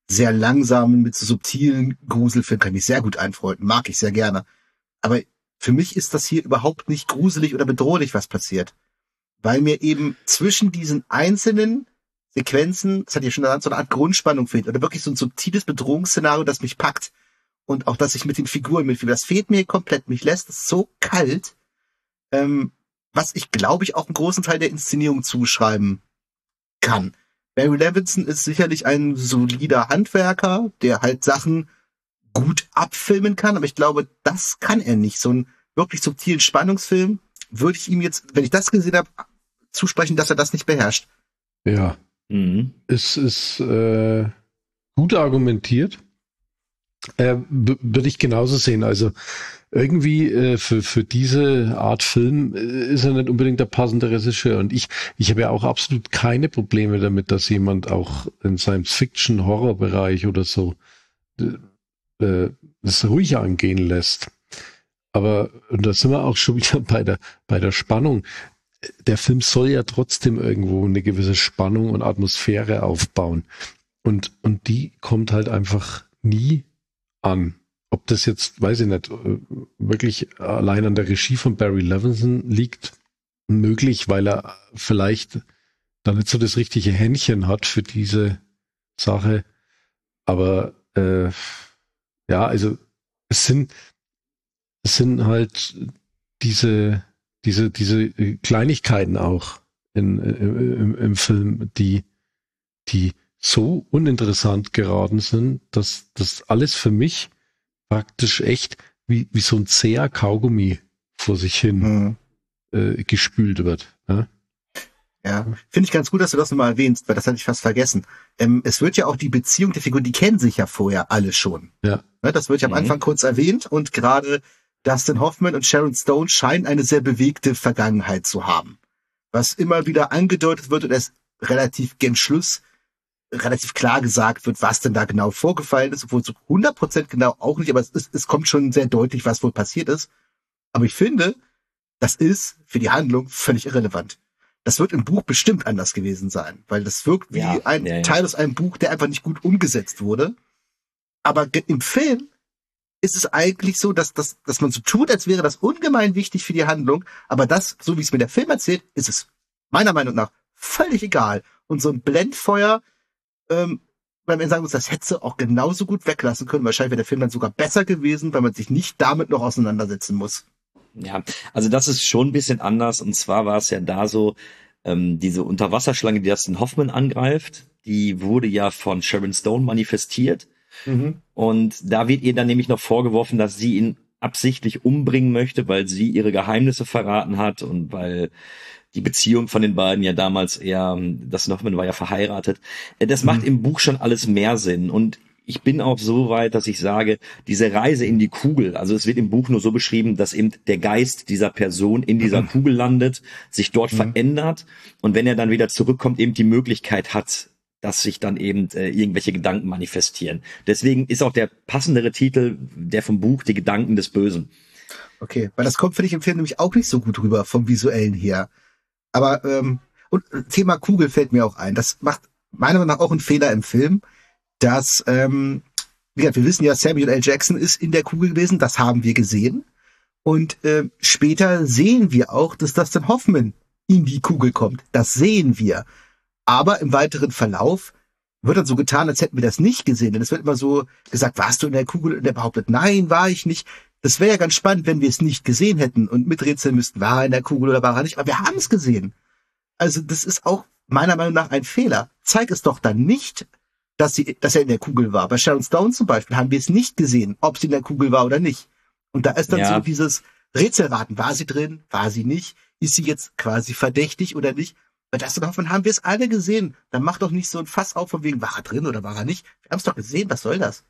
sehr langsamen, mit so subtilen Gruselfilmen kann ich mich sehr gut einfreunden, mag ich sehr gerne. Aber für mich ist das hier überhaupt nicht gruselig oder bedrohlich, was passiert. Weil mir eben zwischen diesen einzelnen Sequenzen, das hat ja schon so eine Art Grundspannung fehlt, oder wirklich so ein subtiles Bedrohungsszenario, das mich packt. Und auch, dass ich mit den Figuren mitfühle, das fehlt mir komplett. Mich lässt es so kalt, ähm, was ich, glaube ich, auch einen großen Teil der Inszenierung zuschreiben kann. Barry Levinson ist sicherlich ein solider Handwerker, der halt Sachen gut abfilmen kann, aber ich glaube, das kann er nicht. So einen wirklich subtilen Spannungsfilm würde ich ihm jetzt, wenn ich das gesehen habe, zusprechen, dass er das nicht beherrscht. Ja, mhm. Es ist äh, gut argumentiert. Äh, b- würde ich genauso sehen. Also irgendwie äh, für für diese Art Film äh, ist er nicht unbedingt der passende Regisseur. Und ich ich habe ja auch absolut keine Probleme damit, dass jemand auch in Science-Fiction-Horror-Bereich oder so äh, das ruhig angehen lässt. Aber, und da sind wir auch schon wieder bei der bei der Spannung. Der Film soll ja trotzdem irgendwo eine gewisse Spannung und Atmosphäre aufbauen. Und und die kommt halt einfach nie an. Ob das jetzt, weiß ich nicht, wirklich allein an der Regie von Barry Levinson liegt, möglich, weil er vielleicht da nicht so das richtige Händchen hat für diese Sache. Aber äh, ja, also es sind es sind halt diese diese diese Kleinigkeiten auch in, im, im Film, die die so uninteressant geraten sind, dass das alles für mich praktisch echt wie, wie so ein zäher Kaugummi vor sich hin mhm. äh, gespült wird. Ja, ja. Finde ich ganz gut, dass du das nochmal erwähnst, weil das hatte ich fast vergessen. Ähm, es wird ja auch die Beziehung der Figuren, die kennen sich ja vorher alle schon. Ja. Ne, das wird ja am mhm. Anfang kurz erwähnt und gerade Dustin Hoffman und Sharon Stone scheinen eine sehr bewegte Vergangenheit zu haben. Was immer wieder angedeutet wird und erst relativ gen Schluss relativ klar gesagt wird, was denn da genau vorgefallen ist, obwohl so hundert Prozent genau auch nicht, aber es, ist, es kommt schon sehr deutlich, was wohl passiert ist. Aber ich finde, das ist für die Handlung völlig irrelevant. Das wird im Buch bestimmt anders gewesen sein, weil das wirkt wie ja, ein ja, ja. Teil aus einem Buch, der einfach nicht gut umgesetzt wurde. Aber im Film ist es eigentlich so, dass, dass, dass man so tut, als wäre das ungemein wichtig für die Handlung, aber das, so wie es mir der Film erzählt, ist es meiner Meinung nach völlig egal. Und so ein Blendfeuer, Ähm, weil man sagen muss, das hätte sie auch genauso gut weglassen können. Wahrscheinlich wäre der Film dann sogar besser gewesen, weil man sich nicht damit noch auseinandersetzen muss. Ja, also das ist schon ein bisschen anders. Und zwar war es ja da so, ähm, diese Unterwasserschlange, die Dustin Hoffman angreift, die wurde ja von Sharon Stone manifestiert. Mhm. Und da wird ihr dann nämlich noch vorgeworfen, dass sie ihn absichtlich umbringen möchte, weil sie ihre Geheimnisse verraten hat und weil die Beziehung von den beiden ja damals eher, Dustin Hoffman war ja verheiratet. Das macht mhm. im Buch schon alles mehr Sinn. Und ich bin auch so weit, dass ich sage, diese Reise in die Kugel, also es wird im Buch nur so beschrieben, dass eben der Geist dieser Person in dieser mhm. Kugel landet, sich dort mhm. verändert und wenn er dann wieder zurückkommt, eben die Möglichkeit hat, dass sich dann eben äh, irgendwelche Gedanken manifestieren. Deswegen ist auch der passendere Titel, der vom Buch, Die Gedanken des Bösen. Okay, weil das kommt, finde ich, im Film nämlich auch nicht so gut rüber, vom Visuellen her. Aber, ähm, und Thema Kugel fällt mir auch ein. Das macht meiner Meinung nach auch einen Fehler im Film, dass, ähm, wie gesagt, wir wissen ja, Samuel L. Jackson ist in der Kugel gewesen, das haben wir gesehen. Und äh, später sehen wir auch, dass Dustin Hoffman in die Kugel kommt. Das sehen wir. Aber im weiteren Verlauf wird dann so getan, als hätten wir das nicht gesehen. Denn es wird immer so gesagt, warst du in der Kugel? Und er behauptet, nein, war ich nicht. Das wäre ja ganz spannend, wenn wir es nicht gesehen hätten und miträtseln müssten, war er in der Kugel oder war er nicht. Aber wir haben es gesehen. Also das ist auch meiner Meinung nach ein Fehler. Zeig es doch dann nicht, dass, sie, dass er in der Kugel war. Bei Sharon Stone zum Beispiel haben wir es nicht gesehen, ob sie in der Kugel war oder nicht. Und da ist dann ja. so dieses Rätselraten. War sie drin? War sie nicht? Ist sie jetzt quasi verdächtig oder nicht? Bei Dustin Hoffman haben wir es alle gesehen. Dann mach doch nicht so ein Fass auf von wegen, war er drin oder war er nicht? Wir haben es doch gesehen, was soll das?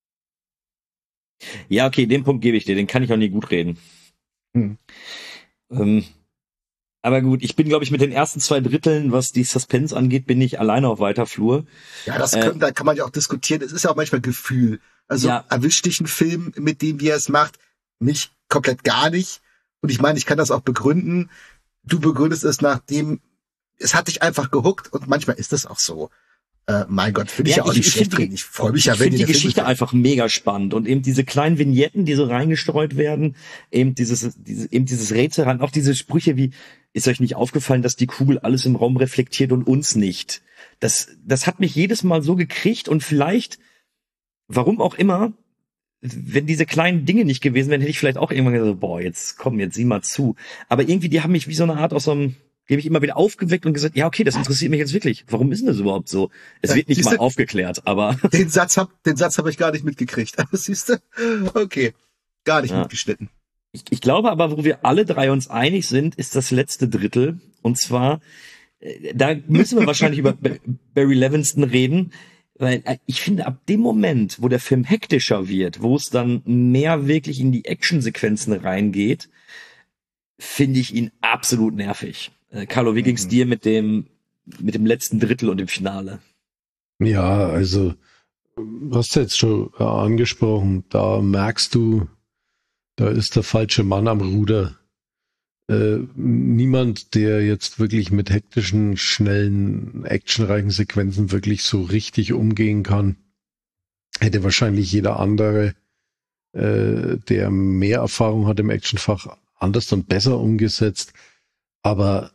Ja, okay, den Punkt gebe ich dir, den kann ich auch nie gut reden. Hm. Ähm, aber gut, ich bin, glaube ich, mit den ersten zwei Dritteln, was die Suspense angeht, bin ich alleine auf weiter Flur. Ja, das können, äh, da kann man ja auch diskutieren. Es ist ja auch manchmal Gefühl. Also ja. erwischt dich ein Film, mit dem wie er es macht, mich komplett gar nicht. Und ich meine, ich kann das auch begründen. Du begründest es nach dem, es hat dich einfach gehuckt und manchmal ist das auch so. Äh, mein Gott, finde ich ja, ja auch ich, nicht ich schlecht. Die, ich freue mich ja, wenn wenn die, die der Geschichte Film einfach mega spannend und eben diese kleinen Vignetten, die so reingestreut werden, eben dieses, dieses, eben dieses Rätsel ran, auch diese Sprüche wie, ist euch nicht aufgefallen, dass die Kugel alles im Raum reflektiert und uns nicht? Das, das hat mich jedes Mal so gekriegt und vielleicht, warum auch immer, wenn diese kleinen Dinge nicht gewesen wären, hätte ich vielleicht auch irgendwann gesagt, boah, jetzt komm, jetzt sieh mal zu. Aber irgendwie, die haben mich wie so eine Art aus so einem, die haben mich immer wieder aufgeweckt und gesagt, ja, okay, das interessiert mich jetzt wirklich. Warum ist denn das überhaupt so? Es ja, wird nicht siehste, mal aufgeklärt, aber. Den Satz hab, den Satz habe ich gar nicht mitgekriegt. Siehst du? Okay. Gar nicht ja. mitgeschnitten. Ich, ich glaube aber, wo wir alle drei uns einig sind, ist das letzte Drittel. Und zwar, da müssen wir wahrscheinlich über Barry Levinson reden. Weil ich finde, ab dem Moment, wo der Film hektischer wird, wo es dann mehr wirklich in die Actionsequenzen reingeht, finde ich ihn absolut nervig. Äh, Carlo, wie ging's mhm. dir mit dem mit dem letzten Drittel und dem Finale? Ja, also du hast jetzt schon äh, angesprochen, da merkst du, da ist der falsche Mann am Ruder. Äh, niemand, der jetzt wirklich mit hektischen, schnellen, actionreichen Sequenzen wirklich so richtig umgehen kann, hätte wahrscheinlich jeder andere, äh, der mehr Erfahrung hat im Actionfach, anders und besser umgesetzt. Aber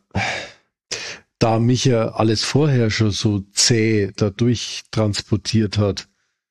da mich ja alles vorher schon so zäh dadurch transportiert hat,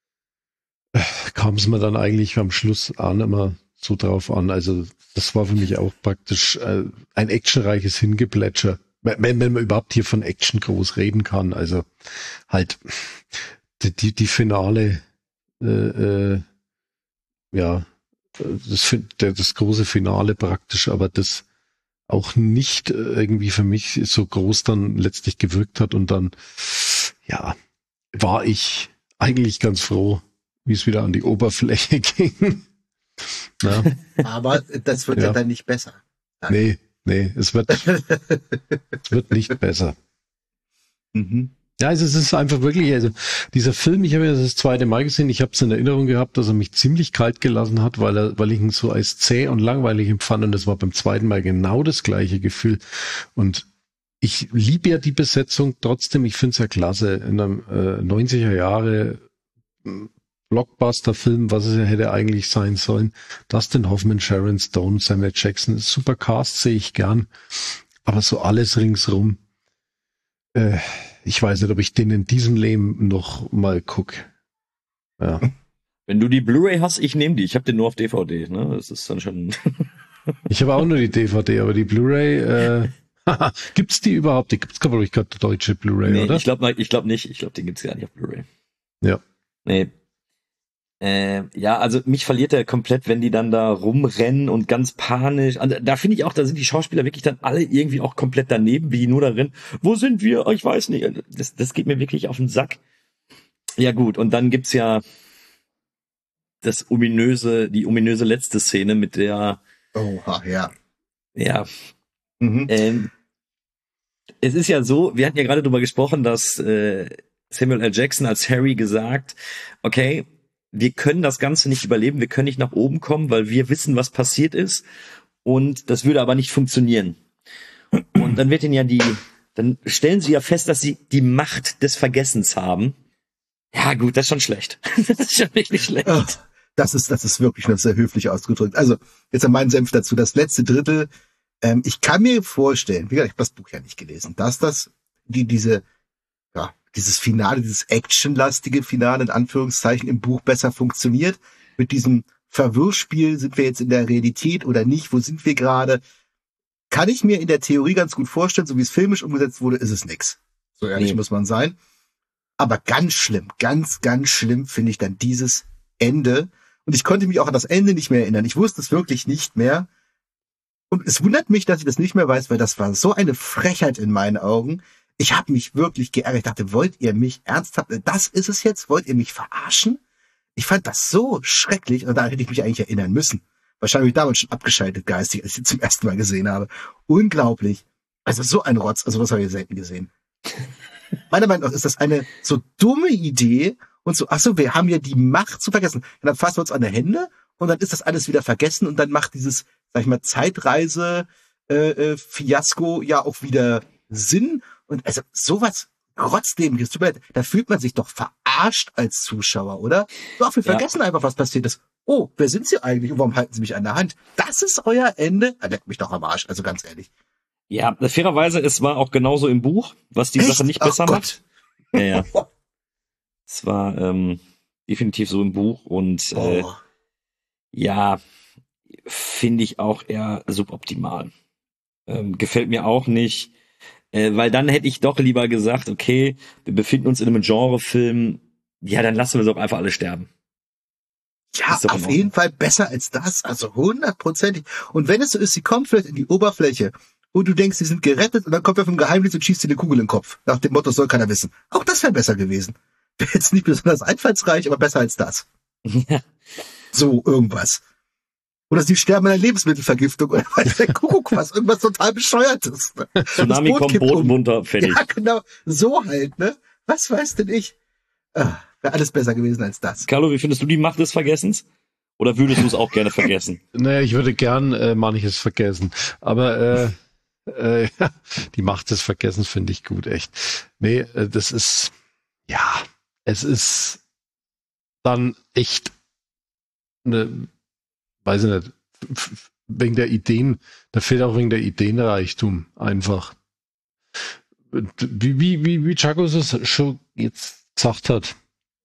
kam es mir dann eigentlich am Schluss auch nicht mehr so drauf an. Also das war für mich auch praktisch äh, ein actionreiches Hingeplätscher. Wenn, wenn man überhaupt hier von Action groß reden kann. Also halt die, die, die Finale, äh, äh, ja, das, das große Finale praktisch, aber das auch nicht irgendwie für mich so groß dann letztlich gewirkt hat und dann, ja, war ich eigentlich ganz froh, wie es wieder an die Oberfläche ging. Ja. Aber das wird ja, ja dann nicht besser. Dann. Nee, nee, es wird, es wird nicht besser. Mhm. Ja, also es ist einfach wirklich, also dieser Film, ich habe ja das zweite Mal gesehen, ich habe es in Erinnerung gehabt, dass er mich ziemlich kalt gelassen hat, weil er, weil ich ihn so als zäh und langweilig empfand und das war beim zweiten Mal genau das gleiche Gefühl. Und ich liebe ja die Besetzung trotzdem, ich finde es ja klasse, in einem äh, neunziger Jahre Blockbuster-Film, was es ja hätte eigentlich sein sollen. Dustin Hoffman, Sharon Stone, Samuel Jackson, super Cast, sehe ich gern, aber so alles ringsrum, äh, ich weiß nicht, ob ich den in diesem Leben noch mal gucke. Ja. Wenn du die Blu-ray hast, ich nehme die. Ich habe den nur auf D V D. Ne? Das ist dann schon. Ich habe auch nur die D V D, aber die Blu-ray, äh, gibt's die überhaupt? Die gibt's, glaube ich, gerade deutsche Blu-ray, nee, oder? Ich glaube ich glaub nicht. Ich glaube, den gibt's gar nicht auf Blu-ray. Ja. Nee. Äh, ja, also mich verliert er komplett, wenn die dann da rumrennen und ganz panisch. Also, da finde ich auch, da sind die Schauspieler wirklich dann alle irgendwie auch komplett daneben, wie nur darin. Wo sind wir? Oh, ich weiß nicht. Das, das geht mir wirklich auf den Sack. Ja gut, und dann gibt's ja das ominöse, die ominöse letzte Szene mit der. Oha, ja. Ja. Mhm. Ähm, es ist ja so, wir hatten ja gerade drüber gesprochen, dass äh, Samuel L. Jackson als Harry gesagt, okay, wir können das Ganze nicht überleben, wir können nicht nach oben kommen, weil wir wissen, was passiert ist. Und das würde aber nicht funktionieren. Und dann wird ihnen ja die, dann stellen sie ja fest, dass sie die Macht des Vergessens haben. Ja gut, das ist schon schlecht. Das ist schon wirklich schlecht. Ach, das ist, das ist wirklich noch sehr höflich ausgedrückt. Also, jetzt an meinen Senf dazu, das letzte Drittel. Ähm, ich kann mir vorstellen, wie gesagt, ich habe das Buch ja nicht gelesen, dass das, die, diese, ja, dieses Finale, dieses actionlastige Finale in Anführungszeichen im Buch besser funktioniert. Mit diesem Verwirrspiel, sind wir jetzt in der Realität oder nicht, wo sind wir gerade? Kann ich mir in der Theorie ganz gut vorstellen, so wie es filmisch umgesetzt wurde, ist es nix. So ehrlich nee. muss man sein. Aber ganz schlimm, ganz, ganz schlimm finde ich dann dieses Ende. Und ich konnte mich auch an das Ende nicht mehr erinnern. Ich wusste es wirklich nicht mehr. Und es wundert mich, dass ich das nicht mehr weiß, weil das war so eine Frechheit in meinen Augen. Ich habe mich wirklich geärgert. Ich dachte, wollt ihr mich ernsthaft, das ist es jetzt? Wollt ihr mich verarschen? Ich fand das so schrecklich und da hätte ich mich eigentlich erinnern müssen. Wahrscheinlich habe ich damals schon abgeschaltet geistig, als ich sie zum ersten Mal gesehen habe. Unglaublich. Also so ein Rotz, also was habe ich selten gesehen. Meiner Meinung nach ist das eine so dumme Idee und so, ach so, wir haben ja die Macht zu vergessen. Und dann fassen wir uns an die Hände und dann ist das alles wieder vergessen und dann macht dieses, sag ich mal, Zeitreise äh, äh, Fiasko ja auch wieder Sinn. Und also sowas trotzdem, da fühlt man sich doch verarscht als Zuschauer, oder? Doch, wir vergessen ja. einfach, was passiert ist. Oh, wer sind Sie eigentlich und warum halten Sie mich an der Hand? Das ist euer Ende? Er leckt mich doch am Arsch, also ganz ehrlich. Ja, fairerweise, es war auch genauso im Buch, was die Echt? Sache nicht besser Ach macht. Ja, ja. Es war ähm, definitiv so im Buch und äh, oh. ja, finde ich auch eher suboptimal. Ähm, gefällt mir auch nicht, äh, weil dann hätte ich doch lieber gesagt, okay, wir befinden uns in einem Genrefilm, ja, dann lassen wir doch einfach alle sterben. Ja, auf jeden Fall besser als das, also hundertprozentig. Und wenn es so ist, sie kommt vielleicht in die Oberfläche und du denkst, sie sind gerettet und dann kommt wer vom Geheimdienst und schießt dir eine Kugel in den Kopf. Nach dem Motto, soll keiner wissen. Auch das wäre besser gewesen. Wäre jetzt nicht besonders einfallsreich, aber besser als das. Ja. So, irgendwas. Oder sie sterben an einer Lebensmittelvergiftung oder weiß der Kuckuck was, irgendwas total Bescheuertes. Ne? Tsunami kommt, Boden um. runter, fertig. Ja, genau, so halt, ne? Was weiß denn ich? Ah, wäre alles besser gewesen als das. Carlo, wie findest du die Macht des Vergessens? Oder würdest du es auch gerne vergessen? Naja, ich würde gern äh, manches vergessen. Aber äh, äh, die Macht des Vergessens finde ich gut, echt. Nee, äh, das ist, ja, es ist dann echt eine, weiß ich nicht, wegen der Ideen, da fehlt auch wegen der Ideenreichtum einfach. Wie, wie, wie, wie Chaco es schon jetzt gesagt hat.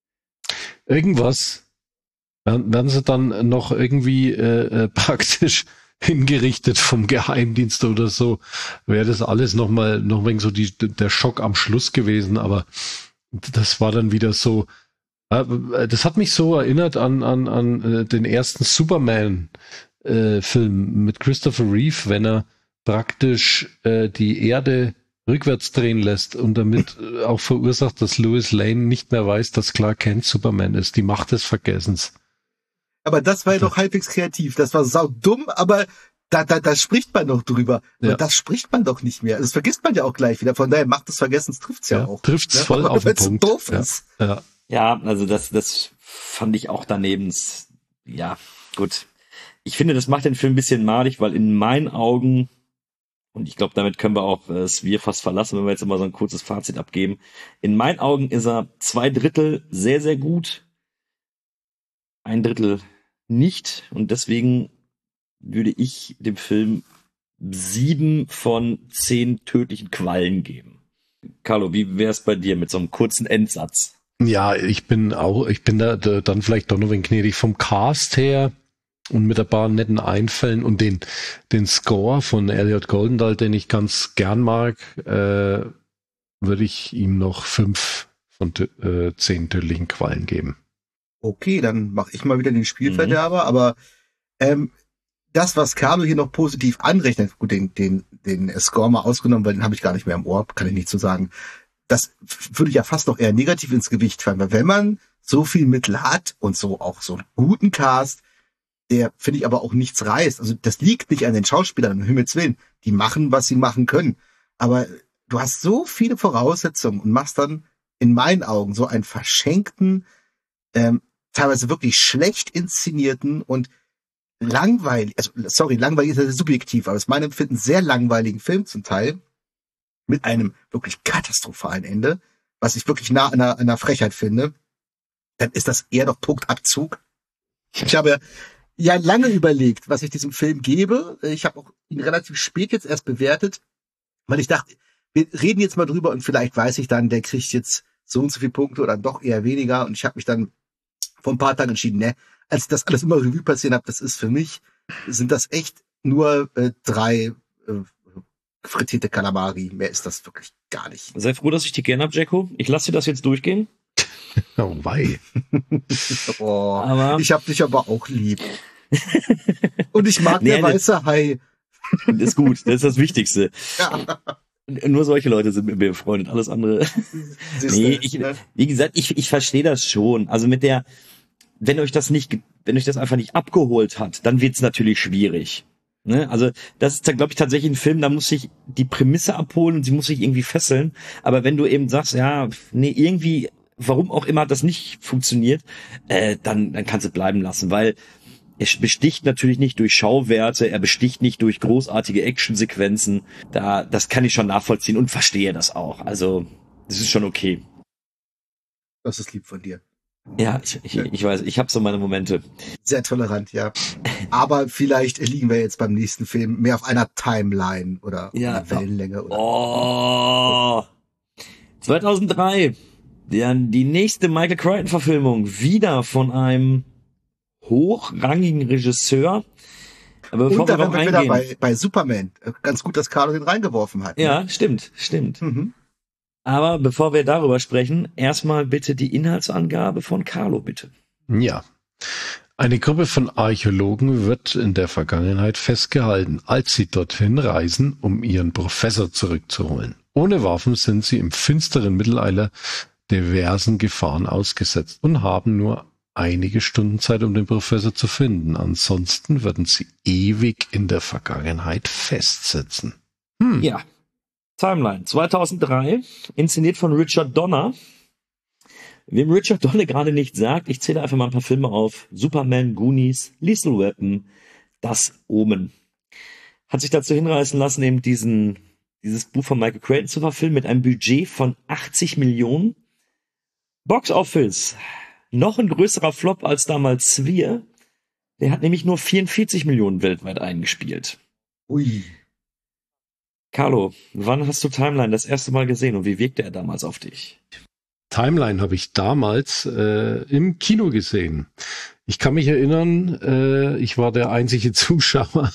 Irgendwas werden, werden sie dann noch irgendwie äh, praktisch hingerichtet vom Geheimdienst oder so. Wäre das alles nochmal, noch wegen so die, der Schock am Schluss gewesen, aber das war dann wieder so, äh, das hat mich so erinnert an, an, an äh, den ersten Superman äh, Film mit Christopher Reeve, wenn er praktisch äh, die Erde rückwärts drehen lässt und damit auch verursacht, dass Lois Lane nicht mehr weiß, dass Clark Kent Superman ist. Die Macht des Vergessens. Aber das war ja doch halbwegs kreativ. Das war sau dumm, aber da, da, da spricht man doch drüber. Ja. Und das spricht man doch nicht mehr. Das vergisst man ja auch gleich wieder. Von daher, Macht des Vergessens trifft's ja, ja auch. Trifft's ja, voll auf den Punkt. Doof ja. ist. Ja. ja, also das, das fand ich auch daneben. Ja, gut. Ich finde, das macht den Film ein bisschen madig, weil in meinen Augen, und ich glaube, damit können wir auch äh, Svir fast verlassen, wenn wir jetzt immer so ein kurzes Fazit abgeben. In meinen Augen ist er zwei Drittel sehr, sehr gut, ein Drittel nicht. Und deswegen würde ich dem Film sieben von zehn tödlichen Quallen geben. Carlo, wie wäre es bei dir mit so einem kurzen Endsatz? Ja, ich bin auch, ich bin da, da dann vielleicht doch noch ein wenig gnädig vom Cast her. Und mit ein paar netten Einfällen und den, den Score von Elliot Goldenthal, den ich ganz gern mag, äh, würde ich ihm noch fünf von äh, zehn tödlichen Quallen geben. Okay, dann mache ich mal wieder den Spielverderber, mhm. aber ähm, das, was Carlo hier noch positiv anrechnet, gut, den, den, den Score mal ausgenommen, weil den habe ich gar nicht mehr im Ohr, kann ich nicht so sagen, das würde ich ja fast noch eher negativ ins Gewicht fallen, weil wenn man so viel Mittel hat und so auch so einen guten Cast, der, finde ich, aber auch nichts reißt. Also das liegt nicht an den Schauspielern, um Himmels Willen. Die machen, was sie machen können. Aber du hast so viele Voraussetzungen und machst dann in meinen Augen so einen verschenkten, ähm, teilweise wirklich schlecht inszenierten und langweilig, also sorry, langweilig ist ja subjektiv, aber es ist mein Empfinden sehr langweiligen Film zum Teil mit einem wirklich katastrophalen Ende, was ich wirklich nah an einer, einer Frechheit finde, dann ist das eher doch Punktabzug. Ich habe ja lange überlegt, was ich diesem Film gebe. Ich habe auch ihn relativ spät jetzt erst bewertet, weil ich dachte, wir reden jetzt mal drüber und vielleicht weiß ich dann, der kriegt jetzt so und so viele Punkte oder doch eher weniger. Und ich habe mich dann vor ein paar Tagen entschieden, ne, als ich das alles immer Revue passieren habe, das ist für mich, sind das echt nur äh, drei äh, frittierte Kalamari. Mehr ist das wirklich gar nicht. Sei froh, dass ich dich gerne hab, Jacko. Ich lasse dir das jetzt durchgehen. Oh wei. oh, aber ich hab dich aber auch lieb. Und ich mag nee, der weiße Hai. Ist gut, das ist das Wichtigste. Ja. Nur solche Leute sind mit mir befreundet, alles andere. Nee, ich, wie gesagt, ich, ich verstehe das schon. Also mit der, wenn euch das nicht, wenn euch das einfach nicht abgeholt hat, dann wird's natürlich schwierig. Ne? Also das ist, glaube ich, tatsächlich ein Film, da muss sich die Prämisse abholen und sie muss sich irgendwie fesseln. Aber wenn du eben sagst, ja, nee, irgendwie, warum auch immer das nicht funktioniert, äh, dann, dann kannst du bleiben lassen, weil er besticht natürlich nicht durch Schauwerte, er besticht nicht durch großartige Actionsequenzen. Da, das kann ich schon nachvollziehen und verstehe das auch. Also Das ist schon okay. Das ist lieb von dir. Ja, ich, ich, ich weiß, ich habe so meine Momente. Sehr tolerant, ja. Aber vielleicht liegen wir jetzt beim nächsten Film mehr auf einer Timeline oder Ja. einer Wellenlänge. Oder Oh. zweitausenddrei. Dann die nächste Michael Crichton-Verfilmung. Wieder von einem hochrangigen Regisseur. Aber bevor Und da wir waren darauf wir wieder eingehen. bei, bei Superman. Ganz gut, dass Carlo den reingeworfen hat. Ne? Ja, stimmt, stimmt. Mhm. Aber bevor wir darüber sprechen, erstmal bitte die Inhaltsangabe von Carlo, bitte. Ja. Eine Gruppe von Archäologen wird in der Vergangenheit festgehalten, als sie dorthin reisen, um ihren Professor zurückzuholen. Ohne Waffen sind sie im finsteren Mittelalter diversen Gefahren ausgesetzt und haben nur einige Stunden Zeit, um den Professor zu finden. Ansonsten würden sie ewig in der Vergangenheit festsitzen. Hm. Ja. Timeline. zweitausenddrei, inszeniert von Richard Donner. Wem Richard Donner gerade nicht sagt, ich zähle einfach mal ein paar Filme auf. Superman, Goonies, Lethal Weapon, Das Omen. Hat sich dazu hinreißen lassen, eben diesen, dieses Buch von Michael Crichton zu verfilmen mit einem Budget von achtzig Millionen. Box Office. Noch ein größerer Flop als damals Sphere. Der hat nämlich nur vierundvierzig Millionen weltweit eingespielt. Ui. Carlo, wann hast du Timeline das erste Mal gesehen und wie wirkte er damals auf dich? Timeline habe ich damals äh, im Kino gesehen. Ich kann mich erinnern, äh, ich war der einzige Zuschauer.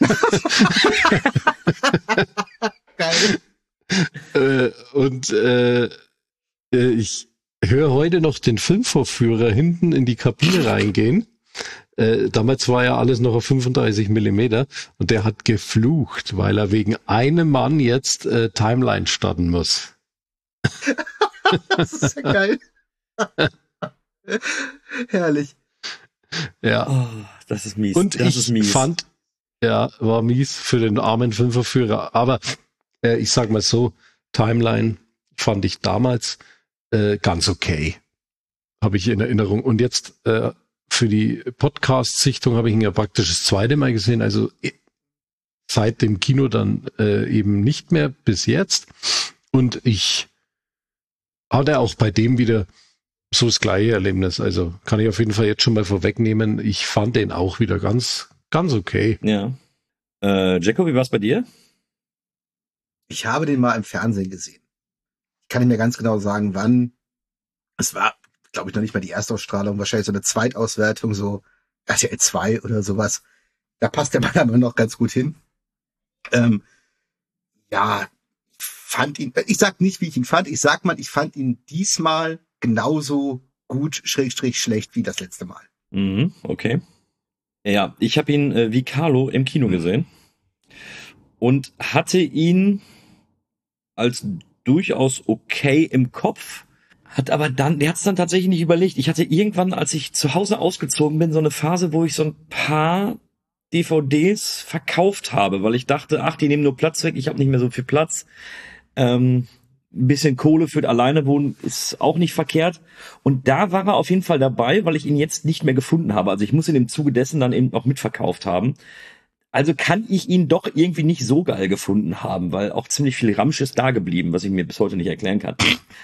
Geil. äh, und äh, ich höre heute noch den Filmvorführer hinten in die Kabine reingehen. Äh, damals war ja alles noch auf fünfunddreißig Millimeter und der hat geflucht, weil er wegen einem Mann jetzt äh, Timeline starten muss. Das ist ja geil. Herrlich. Ja. Oh, das ist mies. Und das ich ist mies. fand, ja, war mies für den armen Filmverführer. Aber äh, ich sag mal so, Timeline fand ich damals äh, ganz okay. Habe ich in Erinnerung. Und jetzt äh, für die Podcast-Sichtung habe ich ihn ja praktisch das zweite Mal gesehen. Also seit dem Kino dann äh, eben nicht mehr bis jetzt. Und ich hatte auch bei dem wieder so das gleiche Erlebnis. Also kann ich auf jeden Fall jetzt schon mal vorwegnehmen. Ich fand den auch wieder ganz, ganz okay. Ja. Äh, Jacko, wie war's bei dir? Ich habe den mal im Fernsehen gesehen. Ich kann nicht mehr ganz genau sagen, wann. Es war, glaube ich, noch nicht mal die Erstausstrahlung, wahrscheinlich so eine Zweitauswertung, so R T L zwei oder sowas. Da passt der Mann aber noch ganz gut hin. Ähm, ja, ich fand ihn, ich sag nicht, wie ich ihn fand, ich sag mal, ich fand ihn diesmal genauso gut, schrägstrich schlecht wie das letzte Mal. Mhm, okay. Ja, ich habe ihn äh, wie Carlo im Kino gesehen und hatte ihn als durchaus okay im Kopf, hat aber dann, der hat es dann tatsächlich nicht überlegt. Ich hatte irgendwann, als ich zu Hause ausgezogen bin, so eine Phase, wo ich so ein paar D V Ds verkauft habe, weil ich dachte, ach, die nehmen nur Platz weg, ich habe nicht mehr so viel Platz. Ähm, ein bisschen Kohle für alleine wohnen ist auch nicht verkehrt. Und da war er auf jeden Fall dabei, weil ich ihn jetzt nicht mehr gefunden habe. Also ich muss ihn im Zuge dessen dann eben auch mitverkauft haben. Also kann ich ihn doch irgendwie nicht so geil gefunden haben, weil auch ziemlich viel Ramsch ist da geblieben, was ich mir bis heute nicht erklären kann.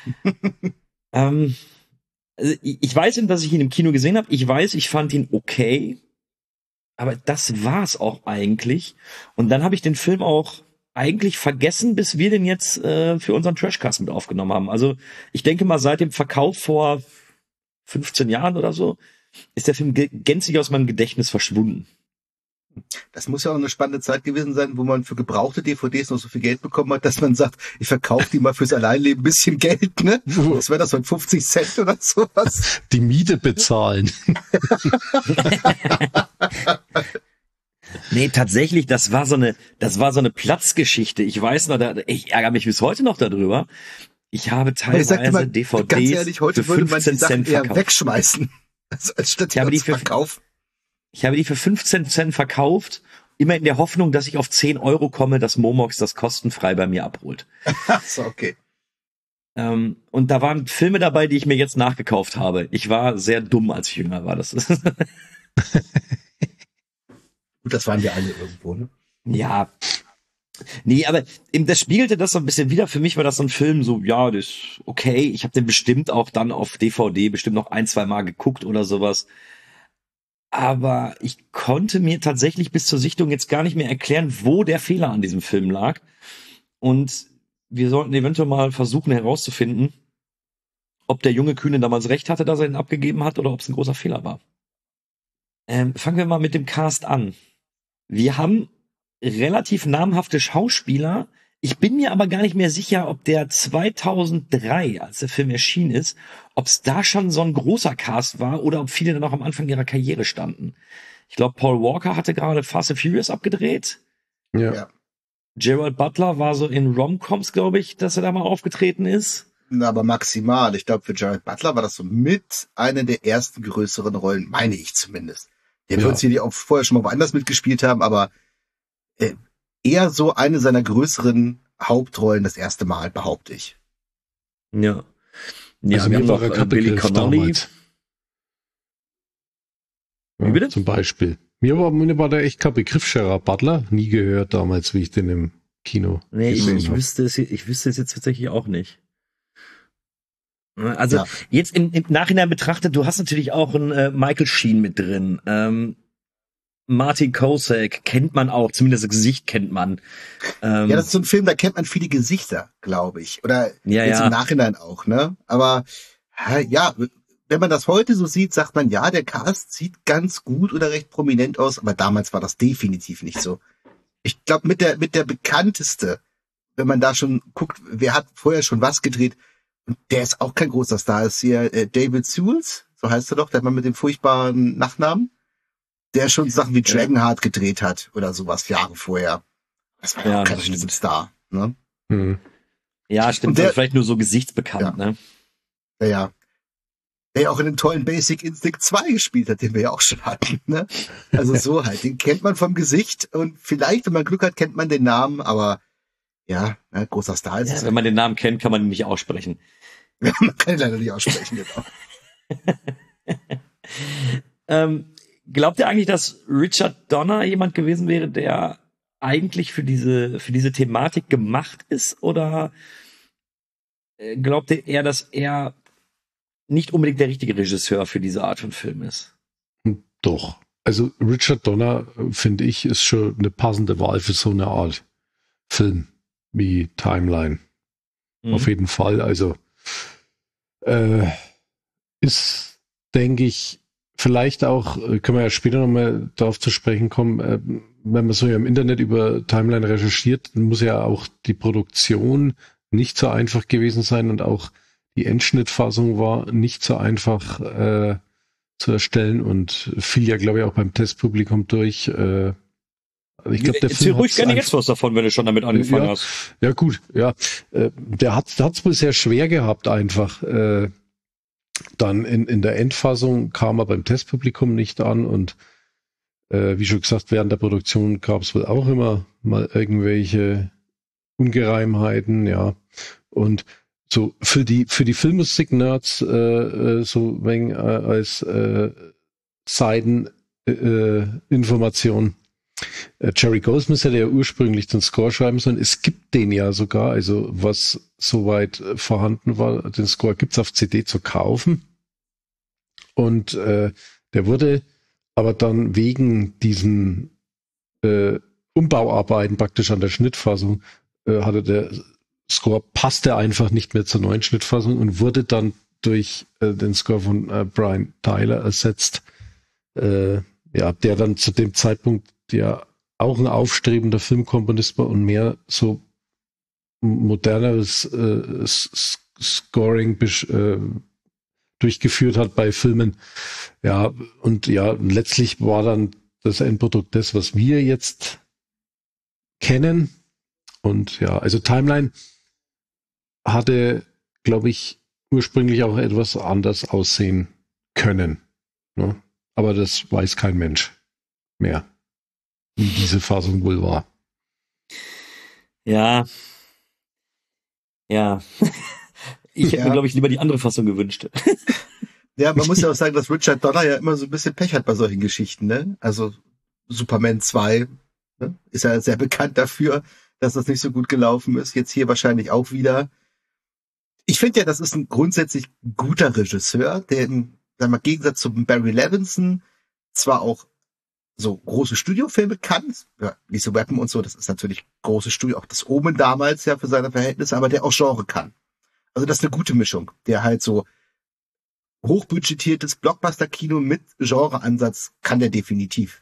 ähm, also ich weiß, dass ich ihn im Kino gesehen habe. Ich weiß, ich fand ihn okay. Aber das war's auch eigentlich. Und dann habe ich den Film auch eigentlich vergessen, bis wir den jetzt äh, für unseren Trashcast mit aufgenommen haben. Also ich denke mal, seit dem Verkauf vor fünfzehn Jahren oder so ist der Film ge- gänzlich aus meinem Gedächtnis verschwunden. Das muss ja auch eine spannende Zeit gewesen sein, wo man für gebrauchte D V Ds noch so viel Geld bekommen hat, dass man sagt, ich verkaufe die mal fürs Alleinleben ein bisschen Geld, ne? Was wäre das, so fünfzig Cent oder sowas? Die Miete bezahlen. Nee, tatsächlich, das war so eine, das war so eine Platzgeschichte. Ich weiß noch, da, ich ärgere mich bis heute noch darüber. Ich habe teilweise immer, D V Ds ganz ehrlich, heute für würde man die fünfzehn Sachen Cent eher verkauft. wegschmeißen, also als statt die, die zu für, verkaufen. Ich habe die für fünfzehn Cent verkauft, immer in der Hoffnung, dass ich auf zehn Euro komme, dass Momox das kostenfrei bei mir abholt. So, okay. Ähm, und da waren Filme dabei, die ich mir jetzt nachgekauft habe. Ich war sehr dumm, als ich jünger war. Das ist Und das waren wir alle irgendwo, ne? Ja. Nee, aber eben, das spiegelte das so ein bisschen wieder. Für mich war das so ein Film, so, ja, das ist okay. Ich habe den bestimmt auch dann auf D V D bestimmt noch ein, zwei Mal geguckt oder sowas. Aber ich konnte mir tatsächlich bis zur Sichtung jetzt gar nicht mehr erklären, wo der Fehler an diesem Film lag. Und wir sollten eventuell mal versuchen herauszufinden, ob der junge Kühne damals recht hatte, dass er ihn abgegeben hat, oder ob es ein großer Fehler war. Ähm, fangen wir mal mit dem Cast an. Wir haben relativ namhafte Schauspieler. Ich bin mir aber gar nicht mehr sicher, ob der zweitausenddrei, als der Film erschienen ist, ob es da schon so ein großer Cast war oder ob viele dann auch am Anfang ihrer Karriere standen. Ich glaube, Paul Walker hatte gerade Fast and Furious abgedreht. Ja. Ja. Gerald Butler war so in Rom-Coms, glaube ich, dass er da mal aufgetreten ist. Na, aber maximal. Ich glaube, für Gerald Butler war das so mit einer der ersten größeren Rollen, meine ich zumindest. Der Ja. wird sie auch vorher schon mal woanders mitgespielt haben, aber äh, eher so eine seiner größeren Hauptrollen das erste Mal, behaupte ich. Ja. Ja, Also wir haben mir war noch er äh, kein Billy Begriff Connolly. damals. Wie Ja, bitte? zum Beispiel. Mir war, mir war der echt kein Begriff, Gerard Butler. Nie gehört damals, wie ich den im Kino Nee, ich, gesehen ich habe. wüsste es, ich wüsste es jetzt tatsächlich auch nicht. Also Ja. jetzt im, im Nachhinein betrachtet, du hast natürlich auch einen äh, Michael Sheen mit drin. Ähm, Martin Kosak kennt man auch, zumindest das Gesicht kennt man. Ähm, Ja, das ist so ein Film, da kennt man viele Gesichter, glaube ich. Oder Ja, jetzt ja. im Nachhinein auch, ne? Aber äh, ja, wenn man das heute so sieht, sagt man, ja, der Cast sieht ganz gut oder recht prominent aus, aber damals war das definitiv nicht so. Ich glaube, mit der mit der bekannteste, wenn man da schon guckt, wer hat vorher schon was gedreht, und der ist auch kein großer Star, ist hier äh, David Sewells, so heißt er doch, der Mann mit dem furchtbaren Nachnamen, der schon Sachen wie Dragonheart gedreht hat oder sowas Jahre vorher. Das war ja, Ja, auch kein das stimmt. Riesensstar, ne? Hm. ja, stimmt, Und der- aber vielleicht nur so gesichtsbekannt, Ja. ne? Ja, ja. Der ja auch in dem tollen Basic Instinct zwei gespielt hat, den wir ja auch schon hatten, ne? Also so halt, den kennt man vom Gesicht und vielleicht, wenn man Glück hat, kennt man den Namen, aber ja, ne, großer Star ist Ja, es. wenn man den Namen kennt, kann man ihn nicht aussprechen. Man kann ihn leider nicht aussprechen, genau. Ähm, glaubt ihr eigentlich, dass Richard Donner jemand gewesen wäre, der eigentlich für diese, für diese Thematik gemacht ist? Oder äh, glaubt ihr eher, dass er nicht unbedingt der richtige Regisseur für diese Art von Film ist? Doch. Also Richard Donner, äh, finde ich, ist schon eine passende Wahl für so eine Art Film wie Timeline. Mhm. Auf jeden Fall. Also äh, ist, denke ich, vielleicht auch, äh, können wir ja später nochmal darauf zu sprechen kommen, äh, wenn man so ja im Internet über Timeline recherchiert, dann muss ja auch die Produktion nicht so einfach gewesen sein und auch die Endschnittfassung war nicht so einfach äh, zu erstellen und fiel ja, glaube ich, auch beim Testpublikum durch. Äh, ich glaube, der Erzähl Film ruhig hat's gerne einfach- jetzt was davon, wenn du schon damit angefangen Ja. hast. Ja, gut, ja. Äh, Der hat es wohl sehr schwer gehabt, einfach. Äh, dann in, in der Endfassung kam er beim Testpublikum nicht an und äh, wie schon gesagt, während der Produktion gab es wohl auch immer mal irgendwelche Ungereimheiten, ja. Und so für die für die Filmmusik-Nerds äh, äh, so wegen äh, als äh, Seiteninformation. Äh, Information. Äh, Jerry Goldsmith hätte ja ursprünglich den Score schreiben sollen. Es gibt den ja sogar, also was soweit äh, vorhanden war, den Score gibt's auf C D zu kaufen. Und äh, der wurde aber dann wegen diesen äh, Umbauarbeiten praktisch an der Schnittfassung, äh, hatte der Score passte einfach nicht mehr zur neuen Schnittfassung und wurde dann durch äh, den Score von äh, Brian Tyler ersetzt, äh, ja, der dann zu dem Zeitpunkt ja auch ein aufstrebender Filmkomponist war und mehr so moderneres äh, S- Scoring besch- äh, durchgeführt hat bei Filmen. Ja, und ja, letztlich war dann das Endprodukt das, was wir jetzt kennen. Und ja, also Timeline hatte, glaube ich, ursprünglich auch etwas anders aussehen können. Ne? Aber das weiß kein Mensch mehr, wie diese Fassung wohl war. Ja. Ja. Ich hätte Ja. mir, glaube ich, lieber die andere Fassung gewünscht. Ja, man muss ja auch sagen, dass Richard Donner ja immer so ein bisschen Pech hat bei solchen Geschichten, ne? Also Superman zwei, ne? Ist ja sehr bekannt dafür, dass das nicht so gut gelaufen ist. Jetzt hier wahrscheinlich auch wieder. Ich finde ja, das ist ein grundsätzlich guter Regisseur, der im, sagen wir, Gegensatz zu Barry Levinson zwar auch so große Studiofilme kann, ja, Lethal Weapon und so, das ist natürlich großes Studio, auch das Omen damals ja für seine Verhältnisse, aber der auch Genre kann. Also das ist eine gute Mischung, der halt so hochbudgetiertes Blockbuster-Kino mit Genreansatz kann der definitiv.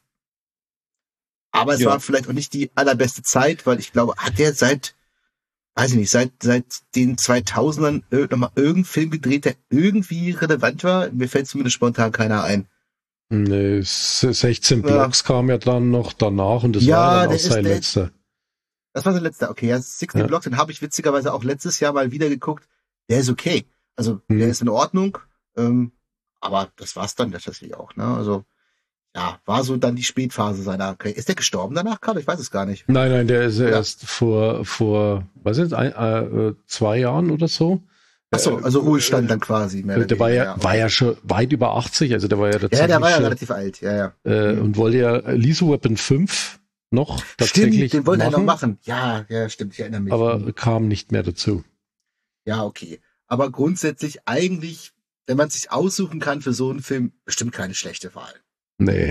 Aber es ja. war vielleicht auch nicht die allerbeste Zeit, weil ich glaube, hat der seit, weiß ich nicht, seit seit den zweitausendern nochmal irgendeinen Film gedreht, der irgendwie relevant war? Mir fällt zumindest spontan keiner ein. Nee, sechzehn Blocks ja. kam ja dann noch danach und das ja, war dann auch sein letzter. Das war sein letzter, okay. Ja, sechzehn ja. Blocks, den habe ich witzigerweise auch letztes Jahr mal wieder geguckt. Der ist okay. Also, hm. der ist in Ordnung. Ähm, aber das war's dann tatsächlich auch, ne? Also, ja, war so dann die Spätphase seiner Karriere. Ist der gestorben danach, Karl? Ich weiß es gar nicht. Nein, nein, der ist ja. erst vor, vor, was ist ein, äh, zwei Jahren oder so. Ach so, also Ruhestand dann quasi. Mehr der war ja, ja, war ja schon weit über achtzig, also der war ja tatsächlich. Ja, der war ja schon, relativ alt, ja, ja. Äh, mhm. Und wollte ja Lethal Weapon fünf noch tatsächlich Stimmt, den wollte er noch machen. Ja, ja, stimmt, ich erinnere mich. Aber mhm. kam nicht mehr dazu. Ja, okay. Aber grundsätzlich eigentlich, wenn man sich aussuchen kann für so einen Film, bestimmt keine schlechte Wahl. Nee.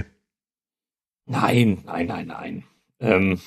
Nein, nein, nein, nein. Ähm,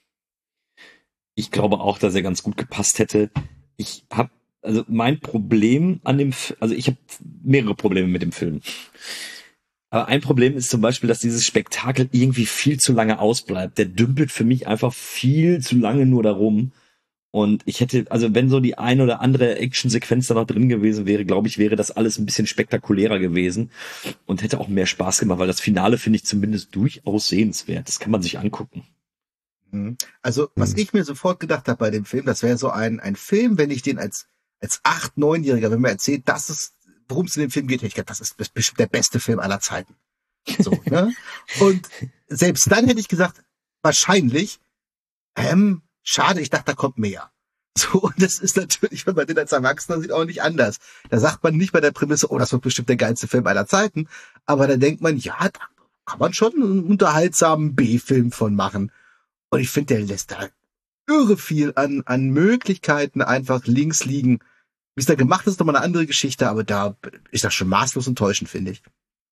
ich glaube auch, dass er ganz gut gepasst hätte. Ich habe Also mein Problem an dem, F- also ich habe mehrere Probleme mit dem Film. Aber ein Problem ist zum Beispiel, dass dieses Spektakel irgendwie viel zu lange ausbleibt. Der dümpelt für mich einfach viel zu lange nur darum. Und ich hätte, also wenn so die ein oder andere Actionsequenz da noch drin gewesen wäre, glaube ich, wäre das alles ein bisschen spektakulärer gewesen und hätte auch mehr Spaß gemacht, weil das Finale finde ich zumindest durchaus sehenswert. Das kann man sich angucken. Also was ich mir sofort gedacht habe bei dem Film, das wäre so ein ein Film, wenn ich den als als acht-, neunjähriger, wenn man erzählt, das ist, worum es in dem Film geht, hätte ich gedacht, das ist bestimmt der beste Film aller Zeiten. So, ne? Und selbst dann hätte ich gesagt, wahrscheinlich, ähm, schade, ich dachte, da kommt mehr. So, und das ist natürlich, wenn man den als Erwachsener sieht, auch nicht anders. Da sagt man nicht bei der Prämisse, oh, das wird bestimmt der geilste Film aller Zeiten, aber da denkt man, ja, da kann man schon einen unterhaltsamen B-Film von machen. Und ich finde, der lässt da irre viel an, an Möglichkeiten einfach links liegen. Wie es da gemacht ist, ist nochmal eine andere Geschichte, aber da ist das schon maßlos enttäuschend, finde ich.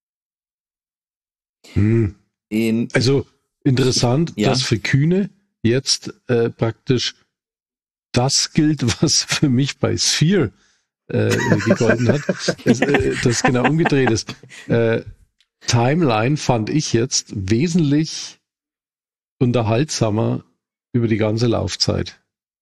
Hm. In, Also interessant, ja. dass für Kühne jetzt äh, praktisch das gilt, was für mich bei Sphere äh, gegolten hat, das, äh, das genau umgedreht ist. Äh, Timeline fand ich jetzt wesentlich unterhaltsamer über die ganze Laufzeit.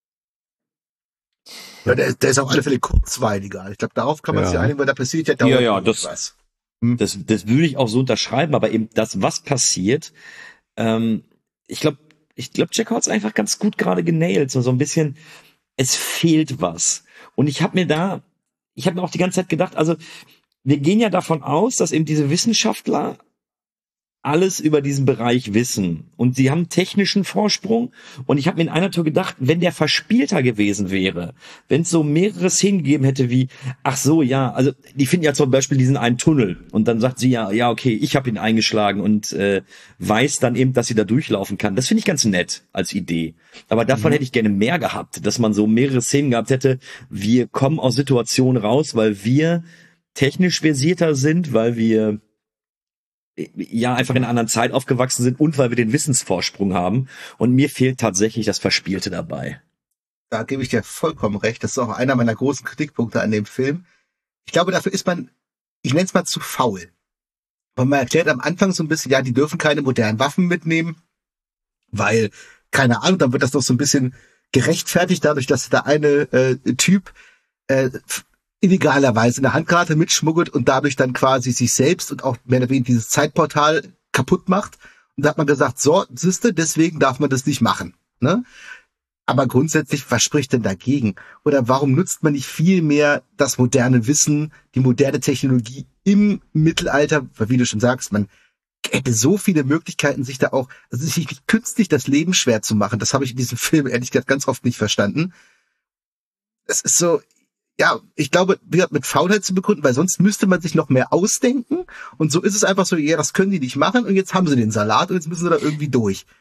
Ja, der, der ist auf alle Fälle kurzweiliger. Ich glaube, darauf kann man ja. sich einigen, weil da passiert ja dauernd ja, ja, das, was. Hm. das, das würde ich auch so unterschreiben, aber eben das, was passiert, ähm, ich glaube, ich glaube, Jack hat's einfach ganz gut gerade genailt, so, so ein bisschen, es fehlt was. Und ich habe mir da, ich habe mir auch die ganze Zeit gedacht, also wir gehen ja davon aus, dass eben diese Wissenschaftler alles über diesen Bereich wissen. Und sie haben technischen Vorsprung. Und ich habe mir in einer Tour gedacht, wenn der verspielter gewesen wäre, wenn es so mehrere Szenen gegeben hätte wie, ach so, ja, also die finden ja zum Beispiel diesen einen Tunnel. Und dann sagt sie ja, ja, okay, ich habe ihn eingeschlagen und äh, weiß dann eben, dass sie da durchlaufen kann. Das finde ich ganz nett als Idee. Aber davon mhm. hätte ich gerne mehr gehabt, dass man so mehrere Szenen gehabt hätte. Wir kommen aus Situationen raus, weil wir technisch versierter sind, weil wir ja einfach in einer anderen Zeit aufgewachsen sind und weil wir den Wissensvorsprung haben. Und mir fehlt tatsächlich das Verspielte dabei. Da gebe ich dir vollkommen recht. Das ist auch einer meiner großen Kritikpunkte an dem Film. Ich glaube, dafür ist man, ich nenne es mal zu faul. Weil man erklärt am Anfang so ein bisschen, ja, die dürfen keine modernen Waffen mitnehmen, weil, keine Ahnung, dann wird das doch so ein bisschen gerechtfertigt dadurch, dass der eine äh, Typ äh, illegalerweise eine Handgranate mitschmuggelt und dadurch dann quasi sich selbst und auch mehr oder weniger dieses Zeitportal kaputt macht. Und da hat man gesagt, so, siehste, deswegen darf man das nicht machen. Ne? Aber grundsätzlich, was spricht denn dagegen? Oder warum nutzt man nicht viel mehr das moderne Wissen, die moderne Technologie im Mittelalter? Weil, wie du schon sagst, man hätte so viele Möglichkeiten, sich da auch, also sich künstlich das Leben schwer zu machen. Das habe ich in diesem Film ehrlich gesagt ganz oft nicht verstanden. Es ist so, ja, ich glaube, mit Faulheit zu begründen, weil sonst müsste man sich noch mehr ausdenken. Und so ist es einfach so, ja, das können die nicht machen und jetzt haben sie den Salat und jetzt müssen sie da irgendwie durch.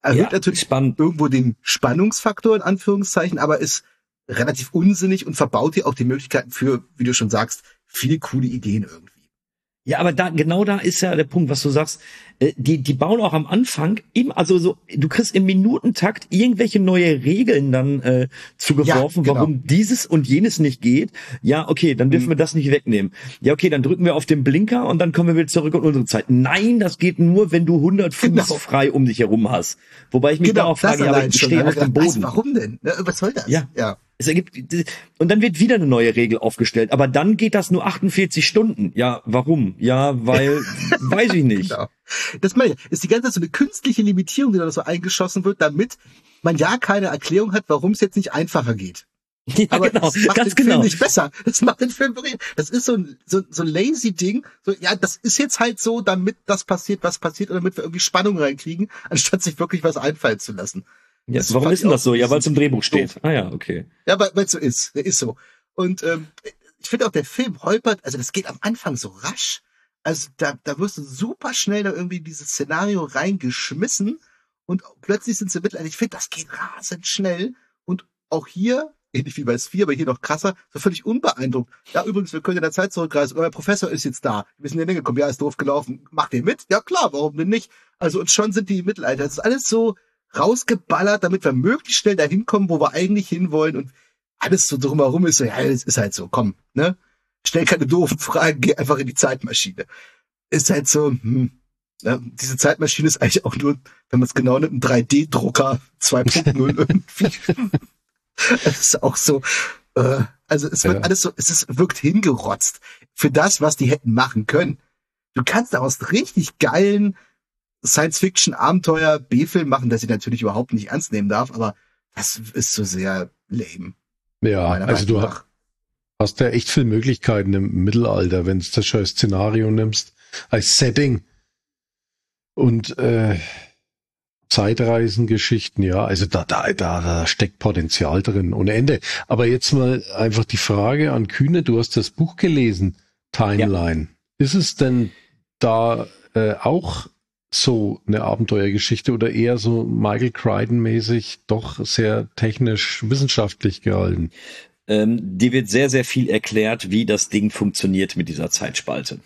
erhöht Ja, natürlich spannend. irgendwo den Spannungsfaktor in Anführungszeichen, aber ist relativ unsinnig und verbaut dir auch die Möglichkeiten für, wie du schon sagst, viele coole Ideen irgendwie. Ja, aber da, genau da ist ja der Punkt, was du sagst. Äh, Die, die bauen auch am Anfang immer, also so, du kriegst im Minutentakt irgendwelche neue Regeln dann äh, zugeworfen, Ja, genau. warum dieses und jenes nicht geht. Ja, okay, dann dürfen Mhm. wir das nicht wegnehmen. Ja, okay, dann drücken wir auf den Blinker und dann kommen wir wieder zurück in unsere Zeit. Nein, das geht nur, wenn du hundert Fuß Genau. frei um dich herum hast. Wobei ich mich da auch frage, ja, aber allein ich schon, stehe weil auf man dem gedacht, was, Boden. warum denn? Ne, Was soll das? Ja. ja. Es ergibt, und dann wird wieder eine neue Regel aufgestellt, aber dann geht das nur achtundvierzig Stunden. Ja, warum? Ja, weil, weiß ich nicht. Genau. Das meine ich, ist die ganze Zeit so eine künstliche Limitierung, die da so eingeschossen wird, damit man ja keine Erklärung hat, warum es jetzt nicht einfacher geht. Ja, Aber genau, das macht ganz den Film genau. nicht besser. Das macht den Film wirklich, das ist so ein, so, so ein lazy Ding. So, ja, das ist jetzt halt so, damit das passiert, was passiert, und damit wir irgendwie Spannung reinkriegen, anstatt sich wirklich was einfallen zu lassen. Ja, Das warum fand ist denn ich das auch so? Ja, weil es im Drehbuch doof. steht. Ah ja, okay. Ja, weil es so ist. Der ist so. Und ähm, ich finde auch, der Film holpert, also das geht am Anfang so rasch. Also da, da wirst du super schnell da irgendwie in dieses Szenario reingeschmissen und plötzlich sind sie mittlerweile, ich finde, das geht rasend schnell. Und auch hier, ähnlich wie bei S vier, aber hier noch krasser, so völlig unbeeindruckt. Ja, übrigens, wir können in der Zeit zurückreisen. Euer Professor ist jetzt da. Wir sind hier hingekommen. Ja, ist doof gelaufen. Macht ihr mit? Ja, klar, warum denn nicht? Also, und schon sind die im Mittelalter. Das ist alles so rausgeballert, damit wir möglichst schnell dahin kommen, wo wir eigentlich hinwollen, und alles so drumherum ist so, ja, es ist halt so, komm, ne? Stell keine doofen Fragen, geh einfach in die Zeitmaschine. Ist halt so, hm, ja, diese Zeitmaschine ist eigentlich auch nur, wenn man es genau nimmt, ein drei D Drucker zwei Punkt null irgendwie. Es ist auch so, äh, also es wird Ja. alles so, es ist, wirkt hingerotzt für das, was die hätten machen können. Du kannst daraus richtig geilen Science-Fiction-Abenteuer B-Film machen, das ich natürlich überhaupt nicht ernst nehmen darf, aber das ist so sehr lame. Ja, meiner also du Meinung hast, nach. hast ja echt viel Möglichkeiten im Mittelalter, wenn du das schon als Szenario nimmst, als Setting. Und äh, Zeitreisengeschichten, ja, also da, da, da, da steckt Potenzial drin, ohne Ende. Aber jetzt mal einfach die Frage an Kühne, du hast das Buch gelesen, Timeline. Ja. Ist es denn da äh, auch so eine Abenteuergeschichte oder eher so Michael Crichton-mäßig doch sehr technisch wissenschaftlich gehalten? Ähm, dir wird sehr, sehr viel erklärt, wie das Ding funktioniert mit dieser Zeitspalte.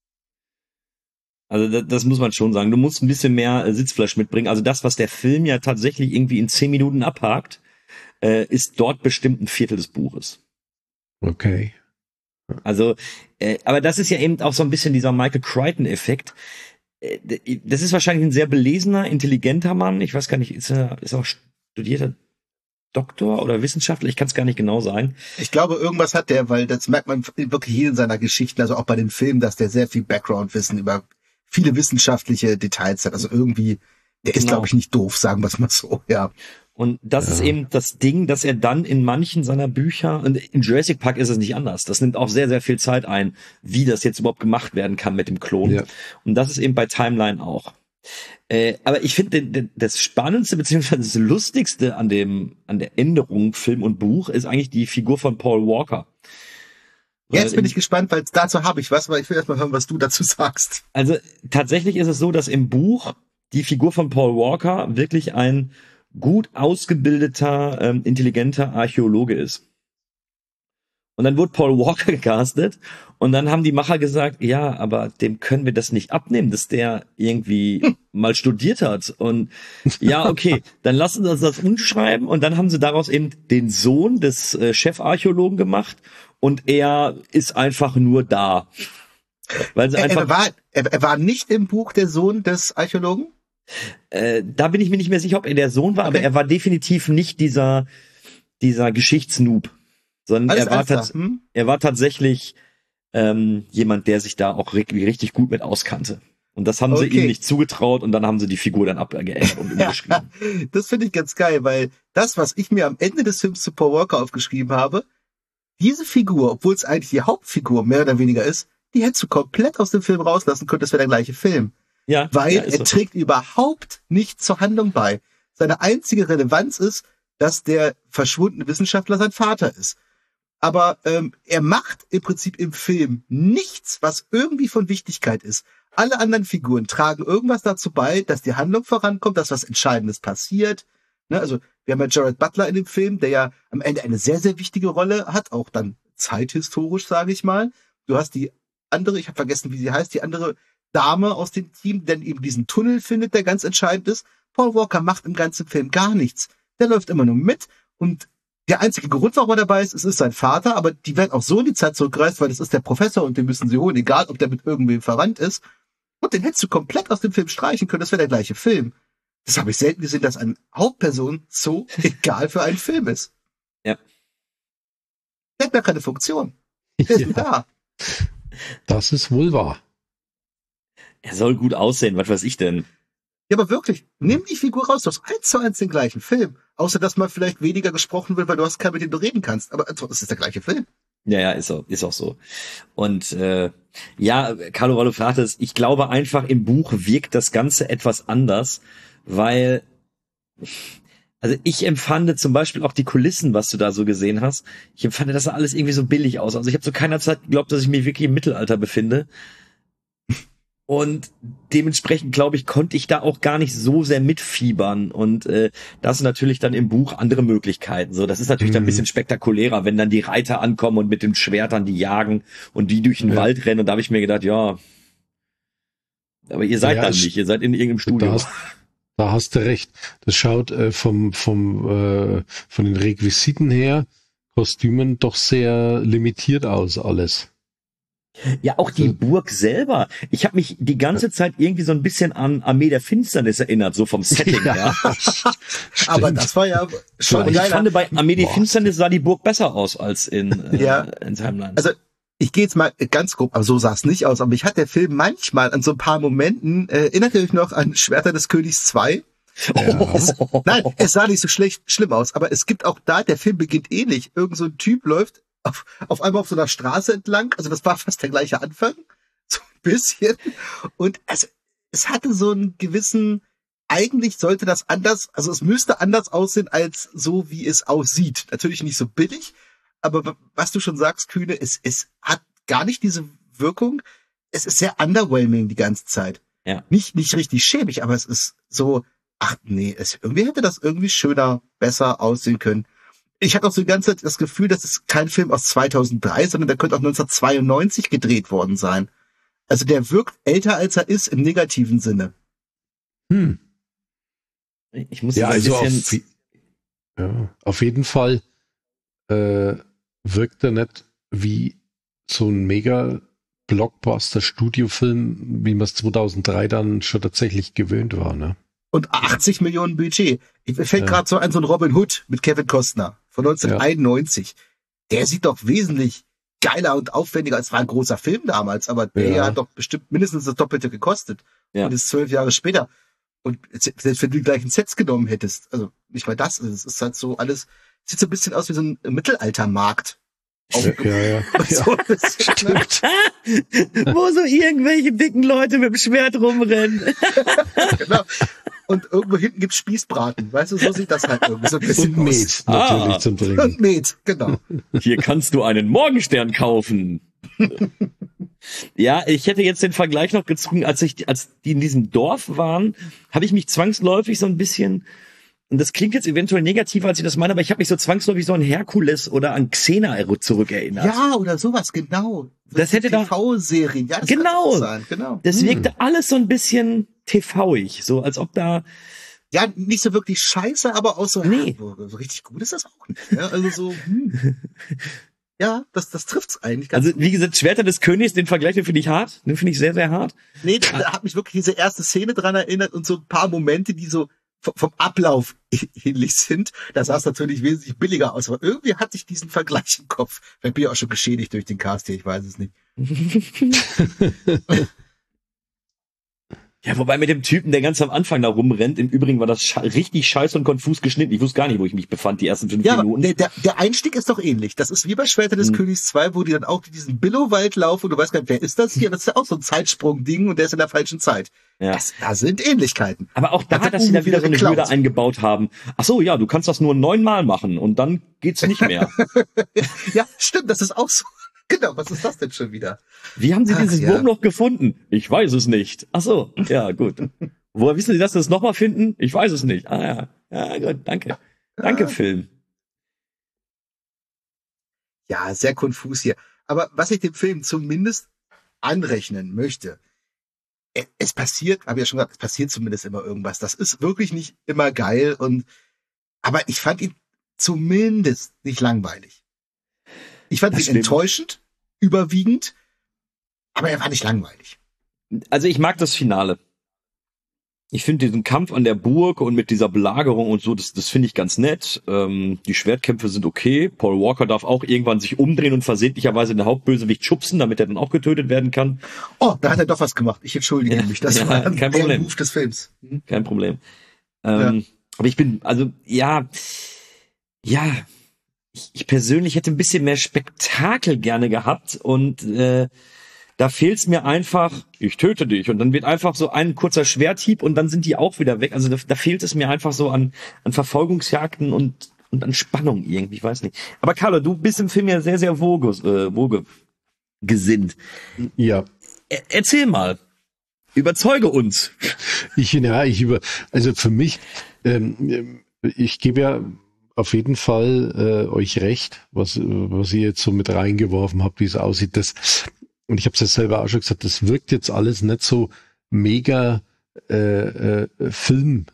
Also das, das muss man schon sagen. Du musst ein bisschen mehr äh, Sitzfleisch mitbringen. Also das, was der Film ja tatsächlich irgendwie in zehn Minuten abhakt, äh, ist dort bestimmt ein Viertel des Buches. Okay. Also, äh, aber das ist ja eben auch so ein bisschen dieser Michael Crichton-Effekt. Äh, das ist wahrscheinlich ein sehr belesener, intelligenter Mann. Ich weiß gar nicht, ist er ist er auch studierter Doktor oder Wissenschaftler? Ich kann es gar nicht genau sagen. Ich glaube, irgendwas hat der, weil das merkt man wirklich hier in seiner Geschichte, also auch bei den Filmen, dass der sehr viel Background-Wissen über viele wissenschaftliche Details hat. Also irgendwie, der ist, Genau. glaube ich, nicht doof, sagen wir es mal so, ja. Und das Ja. ist eben das Ding, dass er dann in manchen seiner Bücher, und in Jurassic Park ist es nicht anders, das nimmt auch sehr, sehr viel Zeit ein, wie das jetzt überhaupt gemacht werden kann mit dem Klon. Ja. Und das ist eben bei Timeline auch. Äh, aber ich finde, das Spannendste beziehungsweise das Lustigste an dem, an der Änderung Film und Buch ist eigentlich die Figur von Paul Walker. Weil Jetzt bin im- ich gespannt, weil dazu habe ich was, weil ich will erst mal hören, was du dazu sagst. Also tatsächlich ist es so, dass im Buch die Figur von Paul Walker wirklich ein gut ausgebildeter, ähm, intelligenter Archäologe ist. Und dann wurde Paul Walker gecastet und dann haben die Macher gesagt, ja, aber dem können wir das nicht abnehmen, dass der irgendwie mal studiert hat. Und ja, okay, dann lassen sie uns das umschreiben und dann haben sie daraus eben den Sohn des äh, Chefarchäologen gemacht und er ist einfach nur da. Weil sie Er, einfach er, war, er, er war nicht im Buch der Sohn des Archäologen? Äh, da bin ich mir nicht mehr sicher, ob er der Sohn war, Okay. aber er war definitiv nicht dieser, dieser Geschichtsnoob, sondern Alles er war, einfach, tats hm? er war tatsächlich ähm, jemand, der sich da auch richtig, richtig gut mit auskannte. Und das haben sie Okay. ihm nicht zugetraut und dann haben sie die Figur dann abgeändert und umgeschrieben. Das finde ich ganz geil, weil das, was ich mir am Ende des Films zu Paul Walker aufgeschrieben habe, diese Figur, obwohl es eigentlich die Hauptfigur mehr oder weniger ist, die hättest du komplett aus dem Film rauslassen können, das wäre der gleiche Film. Ja, Weil ja, ist er so. trägt überhaupt nichts zur Handlung bei. Seine einzige Relevanz ist, dass der verschwundene Wissenschaftler sein Vater ist. Aber ähm, er macht im Prinzip im Film nichts, was irgendwie von Wichtigkeit ist. Alle anderen Figuren tragen irgendwas dazu bei, dass die Handlung vorankommt, dass was Entscheidendes passiert. Ne, also wir haben ja Jared Butler in dem Film, der ja am Ende eine sehr, sehr wichtige Rolle hat, auch dann zeithistorisch, sage ich mal. Du hast die andere, ich habe vergessen, wie sie heißt, die andere Dame aus dem Team, der eben diesen Tunnel findet, der ganz entscheidend ist. Paul Walker macht im ganzen Film gar nichts. Der läuft immer nur mit und der einzige Grund, warum er dabei ist, es ist sein Vater, aber die werden auch so in die Zeit zurückgereist, weil das ist der Professor und den müssen sie holen, egal ob der mit irgendwem verwandt ist. Und den hättest du komplett aus dem Film streichen können, das wäre der gleiche Film. Das habe ich selten gesehen, dass eine Hauptperson so egal für einen Film ist. Ja. Der hat gar keine Funktion. Der ist da. Das ist wohl wahr. Er soll gut aussehen, was weiß ich denn? Ja, aber wirklich, nimm die Figur raus, du hast eins zu eins den gleichen Film. Außer, dass man vielleicht weniger gesprochen wird, weil du hast keinen, mit dem du reden kannst. Aber es ist der gleiche Film. Ja, ja, ist auch, ist auch so. Und äh, ja, Carlo, weil du fragtest, ich glaube einfach, im Buch wirkt das Ganze etwas anders, weil, also ich empfand zum Beispiel auch die Kulissen, was du da so gesehen hast, ich empfand, das sah alles irgendwie so billig aus. Also ich habe zu keiner Zeit geglaubt, dass ich mich wirklich im Mittelalter befinde. Und dementsprechend, glaube ich, konnte ich da auch gar nicht so sehr mitfiebern. Und äh, das sind natürlich dann im Buch andere Möglichkeiten. So, das ist natürlich mhm. dann ein bisschen spektakulärer, wenn dann die Reiter ankommen und mit den Schwertern die jagen und die durch den ja. Wald rennen. Und da habe ich mir gedacht, ja, aber ihr seid ja, dann nicht, ihr seid in irgendeinem Studio. Da hast, da hast du recht. Das schaut äh, vom vom äh, von den Requisiten her, Kostümen doch sehr limitiert aus alles. Ja, auch die Burg selber. Ich habe mich die ganze Zeit irgendwie so ein bisschen an Armee der Finsternis erinnert, so vom Setting her. Ja. Aber das war ja schon ich geiler. fand, bei Armee der Finsternis sah die Burg besser aus als in, äh, ja. in Timeline. Also ich gehe jetzt mal ganz grob, aber so sah es nicht aus. Aber mich hat der Film manchmal an so ein paar Momenten, äh, erinnert ihr euch noch an Schwerter des Königs zwei? Ja. Es, nein, es sah nicht so schlecht, schlimm aus, aber es gibt auch da, der Film beginnt ähnlich. Irgend so ein Typ läuft Auf, auf einmal auf so einer Straße entlang, also das war fast der gleiche Anfang, so ein bisschen. Und also, es hatte so einen gewissen, eigentlich sollte das anders, also es müsste anders aussehen, als so wie es aussieht. Natürlich nicht so billig, aber was du schon sagst, Kühne, es, es hat gar nicht diese Wirkung. Es ist sehr underwhelming die ganze Zeit. Ja. Nicht, nicht richtig schäbig, aber es ist so, ach nee, es, irgendwie hätte das irgendwie schöner, besser aussehen können. Ich hatte auch so die ganze Zeit das Gefühl, das ist kein Film aus zweitausenddrei, sondern der könnte auch neunzehnhundertzweiundneunzig gedreht worden sein. Also der wirkt älter, als er ist, im negativen Sinne. Hm. Ich muss ja, ein also bisschen... auf, ja, auf jeden Fall äh, wirkt er nicht wie so ein mega Blockbuster-Studiofilm, wie man es zweitausenddrei dann schon tatsächlich gewöhnt war, ne? Und achtzig Millionen Budget. Ich fällt ja. gerade so an so ein Robin Hood mit Kevin Costner von neunzehnhunderteinundneunzig. Ja. Der sieht doch wesentlich geiler und aufwendiger. Es war ein großer Film damals, aber der ja. hat doch bestimmt mindestens das Doppelte gekostet. Ja. Und ist zwölf Jahre später. Und selbst wenn du die gleichen Sets genommen hättest, also nicht mal das, es ist halt so alles, sieht so ein bisschen aus wie so ein Mittelaltermarkt. Ja, ja, ja. So Stimmt. Wo so irgendwelche dicken Leute mit dem Schwert rumrennen. Genau. Und irgendwo hinten gibt's Spießbraten. Weißt du, so sieht das halt irgendwie so ein bisschen Und Met, aus. natürlich ah. zum Trinken. Und Met, genau. Hier kannst du einen Morgenstern kaufen. Ja, ich hätte jetzt den Vergleich noch gezogen, als ich, als die in diesem Dorf waren, habe ich mich zwangsläufig so ein bisschen, und das klingt jetzt eventuell negativer, als ich das meine, aber ich habe mich so zwangsläufig so an Herkules oder an Xena zurückerinnert. Ja, oder sowas, genau. Das, das hätte da T V-Serien, ja, das genau. kann sein, genau. Das hm. wirkte alles so ein bisschen T V-ig, so als ob da ja nicht so wirklich scheiße, aber auch so, nee. ja, so richtig gut ist das auch nicht. Ja, also so, hm. ja, das das trifft's eigentlich. Ganz also gut. wie gesagt, Schwerter des Königs, den Vergleich, den finde ich hart, den finde ich sehr sehr hart. Nee, da hat mich wirklich diese erste Szene dran erinnert und so ein paar Momente, die so vom Ablauf ähnlich sind. Das sah es natürlich wesentlich billiger aus, aber irgendwie hatte ich diesen Vergleich im Kopf. Vielleicht bin ich auch schon geschädigt durch den Cast hier, ich weiß es nicht. Ja, wobei mit dem Typen, der ganz am Anfang da rumrennt, im Übrigen war das sche- richtig scheiße und konfus geschnitten. Ich wusste gar nicht, wo ich mich befand, die ersten fünf ja, Minuten. Der, der, der Einstieg ist doch ähnlich. Das ist wie bei Schwerter des hm. Königs zwei, wo die dann auch durch diesen Billowwald laufen und du weißt gar nicht, wer ist das hier? Das ist ja auch so ein Zeitsprung-Ding und der ist in der falschen Zeit. Ja. Das, da sind Ähnlichkeiten. Aber auch da, hat dass sie da wieder so eine geklaut. Hürde eingebaut haben. Ach so, ja, du kannst das nur neunmal machen und dann geht's nicht mehr. Ja, stimmt, das ist auch so. Genau, was ist das denn schon wieder? Wie haben Sie Ach, dieses ja. Wurmloch gefunden? Ich weiß es nicht. Ach so, ja, gut. Woher wissen Sie, dass Sie es nochmal finden? Ich weiß es nicht. Ah ja, ja gut, danke. Danke, Ja. Film. Ja, sehr konfus hier. Aber was ich dem Film zumindest anrechnen möchte, e- es passiert, habe ich ja schon gesagt, es passiert zumindest immer irgendwas. Das ist wirklich nicht immer geil und, aber ich fand ihn zumindest nicht langweilig. Ich fand Das ihn stimmt. enttäuschend, überwiegend, aber er war nicht langweilig. Also ich mag das Finale. Ich finde diesen Kampf an der Burg und mit dieser Belagerung und so, das, das finde ich ganz nett. Ähm, die Schwertkämpfe sind okay. Paul Walker darf auch irgendwann sich umdrehen und versehentlicherweise den Hauptbösewicht schubsen, damit er dann auch getötet werden kann. Oh, da hat er doch was gemacht. Ich entschuldige Ja, mich. Das ja, war kein der Problem. Move des Films. Hm? Kein Problem. Ähm, aber ich bin, also, ja, ja, ich, ich persönlich hätte ein bisschen mehr Spektakel gerne gehabt und äh, da fehlt's mir einfach, ich töte dich und dann wird einfach so ein kurzer Schwerthieb und dann sind die auch wieder weg. Also da, da fehlt es mir einfach so an, an Verfolgungsjagden und, und an Spannung irgendwie, ich weiß nicht. Aber Carlo, du bist im Film ja sehr, sehr woge, äh, woge gesinnt. Ja, Er, erzähl mal. Überzeuge uns. ich, ja, ich über, also für mich, ähm, ich gebe ja auf jeden Fall äh, euch recht, was, was ihr jetzt so mit reingeworfen habt, wie es aussieht. Das, und ich habe es ja selber auch schon gesagt, das wirkt jetzt alles nicht so mega äh, äh, filmreif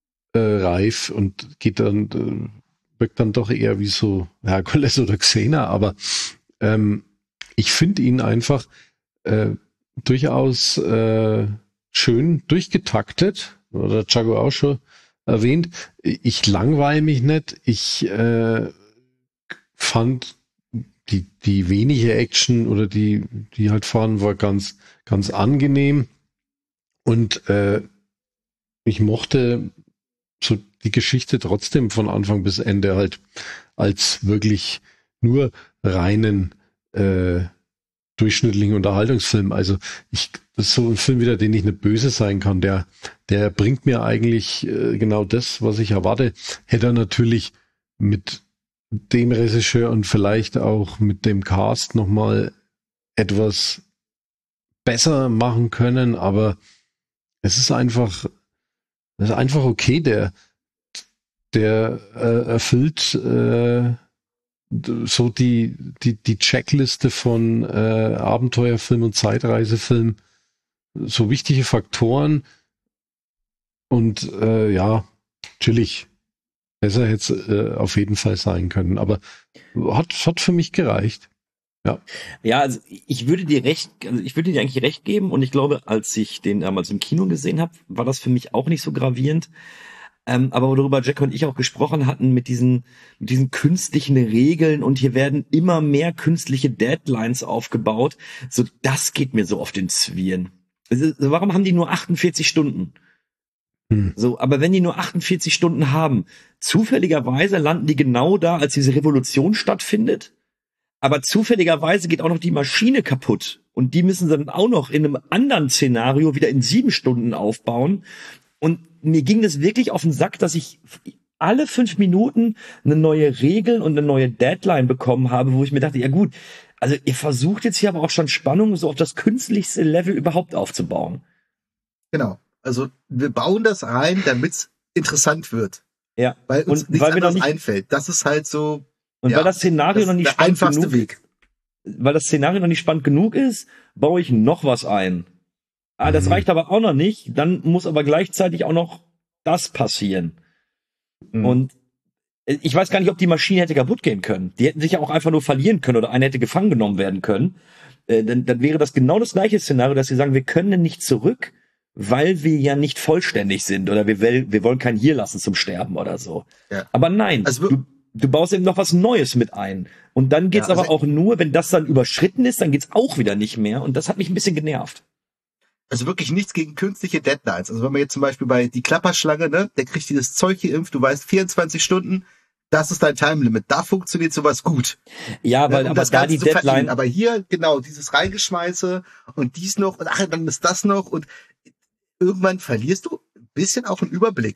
äh, und geht dann, äh, wirkt dann doch eher wie so Herkules oder Xena, aber ähm, ich finde ihn einfach äh, durchaus äh, schön durchgetaktet, oder Chago auch schon erwähnt. Ich langweile mich nicht. Ich äh, fand die die wenige Action oder die die halt fahren war ganz ganz angenehm und äh, ich mochte so die Geschichte trotzdem von Anfang bis Ende halt als wirklich nur reinen äh, durchschnittlichen Unterhaltungsfilm. Also ich, das ist so ein Film wieder, den ich nicht böse sein kann. Der, der bringt mir eigentlich äh, genau das, was ich erwarte. Hätte er natürlich mit dem Regisseur und vielleicht auch mit dem Cast nochmal etwas besser machen können, aber es ist einfach, es ist einfach okay. Der, der äh, erfüllt äh, so die, die, die Checkliste von äh, Abenteuerfilm und Zeitreisefilm, so wichtige Faktoren und äh, ja, natürlich, besser hätte es äh, auf jeden Fall sein können, aber hat, hat für mich gereicht. Ja. Ja, also ich würde dir recht, also ich würde dir eigentlich recht geben und ich glaube, als ich den damals im Kino gesehen habe, war das für mich auch nicht so gravierend. Ähm, aber worüber Jack und ich auch gesprochen hatten, mit diesen, mit diesen künstlichen Regeln und hier werden immer mehr künstliche Deadlines aufgebaut. So, das geht mir so auf den Zwirn. Also, warum haben die nur achtundvierzig Stunden? Hm. So, aber wenn die nur achtundvierzig Stunden haben, zufälligerweise landen die genau da, als diese Revolution stattfindet. Aber zufälligerweise geht auch noch die Maschine kaputt. Und die müssen sie dann auch noch in einem anderen Szenario wieder in sieben Stunden aufbauen. Und mir ging das wirklich auf den Sack, dass ich alle fünf Minuten eine neue Regel und eine neue Deadline bekommen habe, wo ich mir dachte, ja gut, also ihr versucht jetzt hier aber auch schon Spannung so auf das künstlichste Level überhaupt aufzubauen. Genau. Also wir bauen das rein, damit es interessant wird. Ja. Weil uns Und nichts weil wir noch anderes nicht, einfällt. Das ist halt so. und ja, weil das Szenario das noch ist nicht der spannend einfachste genug Weg. weil das Szenario noch nicht spannend genug ist, baue ich noch was ein. Ah, das Mhm. reicht aber auch noch nicht. Dann muss aber gleichzeitig auch noch das passieren. Mhm. Und ich weiß gar nicht, ob die Maschine hätte kaputt gehen können. Die hätten sich ja auch einfach nur verlieren können oder einer hätte gefangen genommen werden können. Äh, dann, dann wäre das genau das gleiche Szenario, dass sie sagen, wir können nicht zurück, weil wir ja nicht vollständig sind oder wir, will, wir wollen keinen hier lassen zum Sterben oder so. Ja. Aber nein, Also wir- du, du baust eben noch was Neues mit ein. Und dann geht's Ja, also aber auch nur, wenn das dann überschritten ist, dann geht's auch wieder nicht mehr. Und das hat mich ein bisschen genervt. Also wirklich nichts gegen künstliche Deadlines. Also wenn man jetzt zum Beispiel bei die Klapperschlange, ne, der kriegt dieses Zeug geimpft, du weißt vierundzwanzig Stunden, das ist dein Timelimit. Da funktioniert sowas gut. Ja, weil um aber das da Ganze die zu Deadline, verdienen. Aber hier, genau, dieses Reingeschmeiße und dies noch und ach, dann ist das noch und irgendwann verlierst du ein bisschen auch einen Überblick.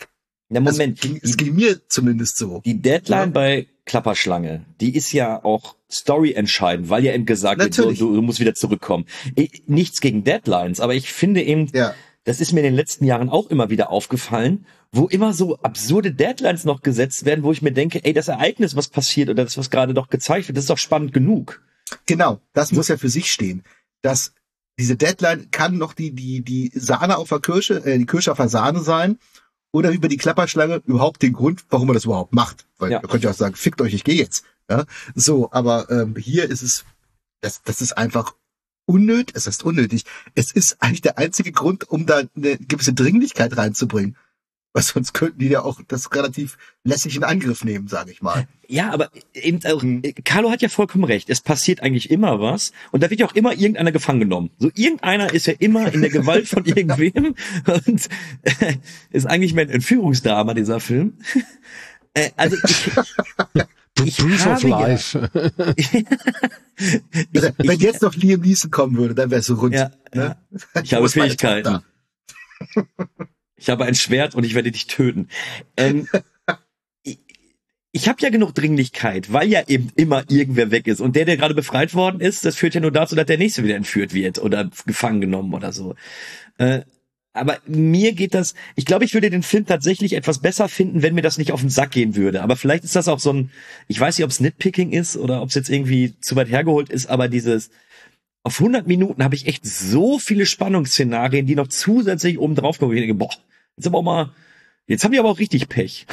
Na Moment, also, es ging mir zumindest so. Die Deadline ja. bei Klapperschlange, die ist ja auch storyentscheidend, weil ja eben gesagt wird, so, du, du musst wieder zurückkommen. Ich, nichts gegen Deadlines, aber ich finde eben, ja. das ist mir in den letzten Jahren auch immer wieder aufgefallen, wo immer so absurde Deadlines noch gesetzt werden, wo ich mir denke, ey, das Ereignis, was passiert oder das, was gerade doch gezeigt wird, das ist doch spannend genug. Genau, das muss ja für sich stehen. Das, diese Deadline kann noch die, die, die Sahne auf der Kirsche, äh, die Kirsche auf der Sahne sein oder über die Klapperschlange überhaupt den Grund, warum man das überhaupt macht. Weil Ja. ihr könnt ja auch sagen, fickt euch, ich gehe jetzt. Ja? So, aber ähm, hier ist es, das, das ist einfach unnötig, es ist unnötig. Es ist eigentlich der einzige Grund, um da eine gewisse Dringlichkeit reinzubringen. Weil sonst könnten die ja auch das relativ lässig in Angriff nehmen, sage ich mal. Ja, aber eben auch, Carlo hat ja vollkommen recht. Es passiert eigentlich immer was und da wird ja auch immer irgendeiner gefangen genommen. So irgendeiner ist ja immer in der Gewalt von irgendwem und äh, ist eigentlich mehr ein Entführungsdrama, dieser Film. äh, also ich, ich Proof of habe ja, Life. Also, ich, wenn jetzt noch Liam Neeson kommen würde, dann wär's so rund. ja, ne? ja, ich habe Wo ist meine Fähigkeiten. Tochter? Ich habe ein Schwert und ich werde dich töten. Ähm, ich ich habe ja genug Dringlichkeit, weil ja eben immer irgendwer weg ist. Und der, der gerade befreit worden ist, das führt ja nur dazu, dass der Nächste wieder entführt wird oder gefangen genommen oder so. Äh, aber mir geht das, ich glaube, ich würde den Film tatsächlich etwas besser finden, wenn mir das nicht auf den Sack gehen würde. Aber vielleicht ist das auch so ein, ich weiß nicht, ob es Nitpicking ist oder ob es jetzt irgendwie zu weit hergeholt ist, aber dieses, auf hundert Minuten habe ich echt so viele Spannungsszenarien, die noch zusätzlich oben drauf kommen. Ich denke, boah, jetzt aber auch mal, jetzt haben die aber auch richtig Pech.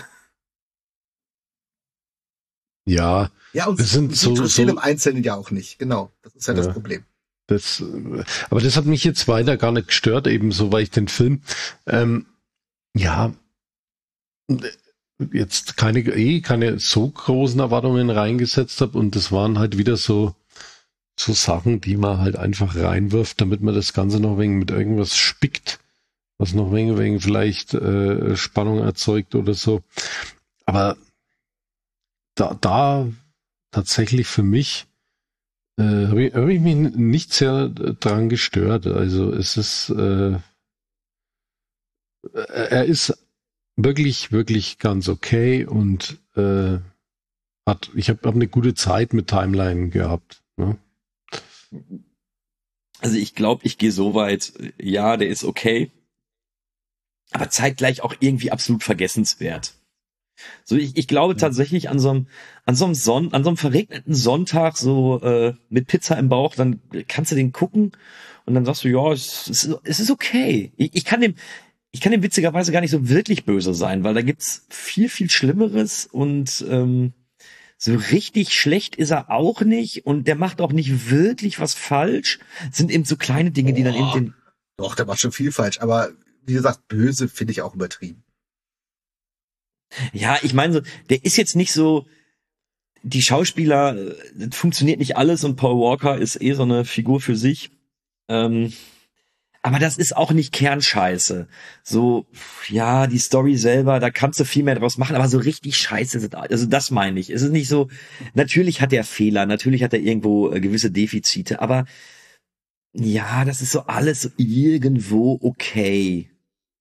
Ja, Ja, und das sind die so, interessieren so im Einzelnen ja auch nicht. Genau, das ist ja, Ja. das Problem. das, äh, aber das hat mich jetzt weiter gar nicht gestört, ebenso, weil ich den Film, ähm, ja, jetzt keine, eh keine so großen Erwartungen reingesetzt habe und das waren halt wieder so, so Sachen, die man halt einfach reinwirft, damit man das Ganze noch wegen mit irgendwas spickt, was noch wegen, wegen vielleicht äh, Spannung erzeugt oder so. Aber da, da tatsächlich für mich äh, habe ich, hab ich mich nicht sehr dran gestört. Also es ist, äh, er ist wirklich, wirklich ganz okay und äh, hat, ich habe hab eine gute Zeit mit Timeline gehabt. Ne? Also ich glaube, ich gehe so weit, ja, der ist okay, aber zeitgleich auch irgendwie absolut vergessenswert. So, ich, ich glaube tatsächlich an so einem, an so einem Sonn, an so einem verregneten Sonntag, so äh, mit Pizza im Bauch, dann kannst du den gucken und dann sagst du, ja, es, es, ist, es ist okay. Ich, ich kann dem, ich kann dem witzigerweise gar nicht so wirklich böse sein, weil da gibt's viel, viel Schlimmeres und ähm, so richtig schlecht ist er auch nicht und der macht auch nicht wirklich was falsch. Es sind eben so kleine Dinge, die dann eben den, Doch, der macht schon viel falsch, aber wie gesagt, böse finde ich auch übertrieben. ja, ich meine so, der ist jetzt nicht so, die Schauspieler, das funktioniert nicht alles und Paul Walker ist eh so eine Figur für sich. Ähm, aber das ist auch nicht Kernscheiße. So, ja, die Story selber, da kannst du viel mehr draus machen, aber so richtig scheiße ist es, also das meine ich. Es ist nicht so, natürlich hat er Fehler, natürlich hat er irgendwo äh, gewisse Defizite, aber ja, das ist so alles so irgendwo okay.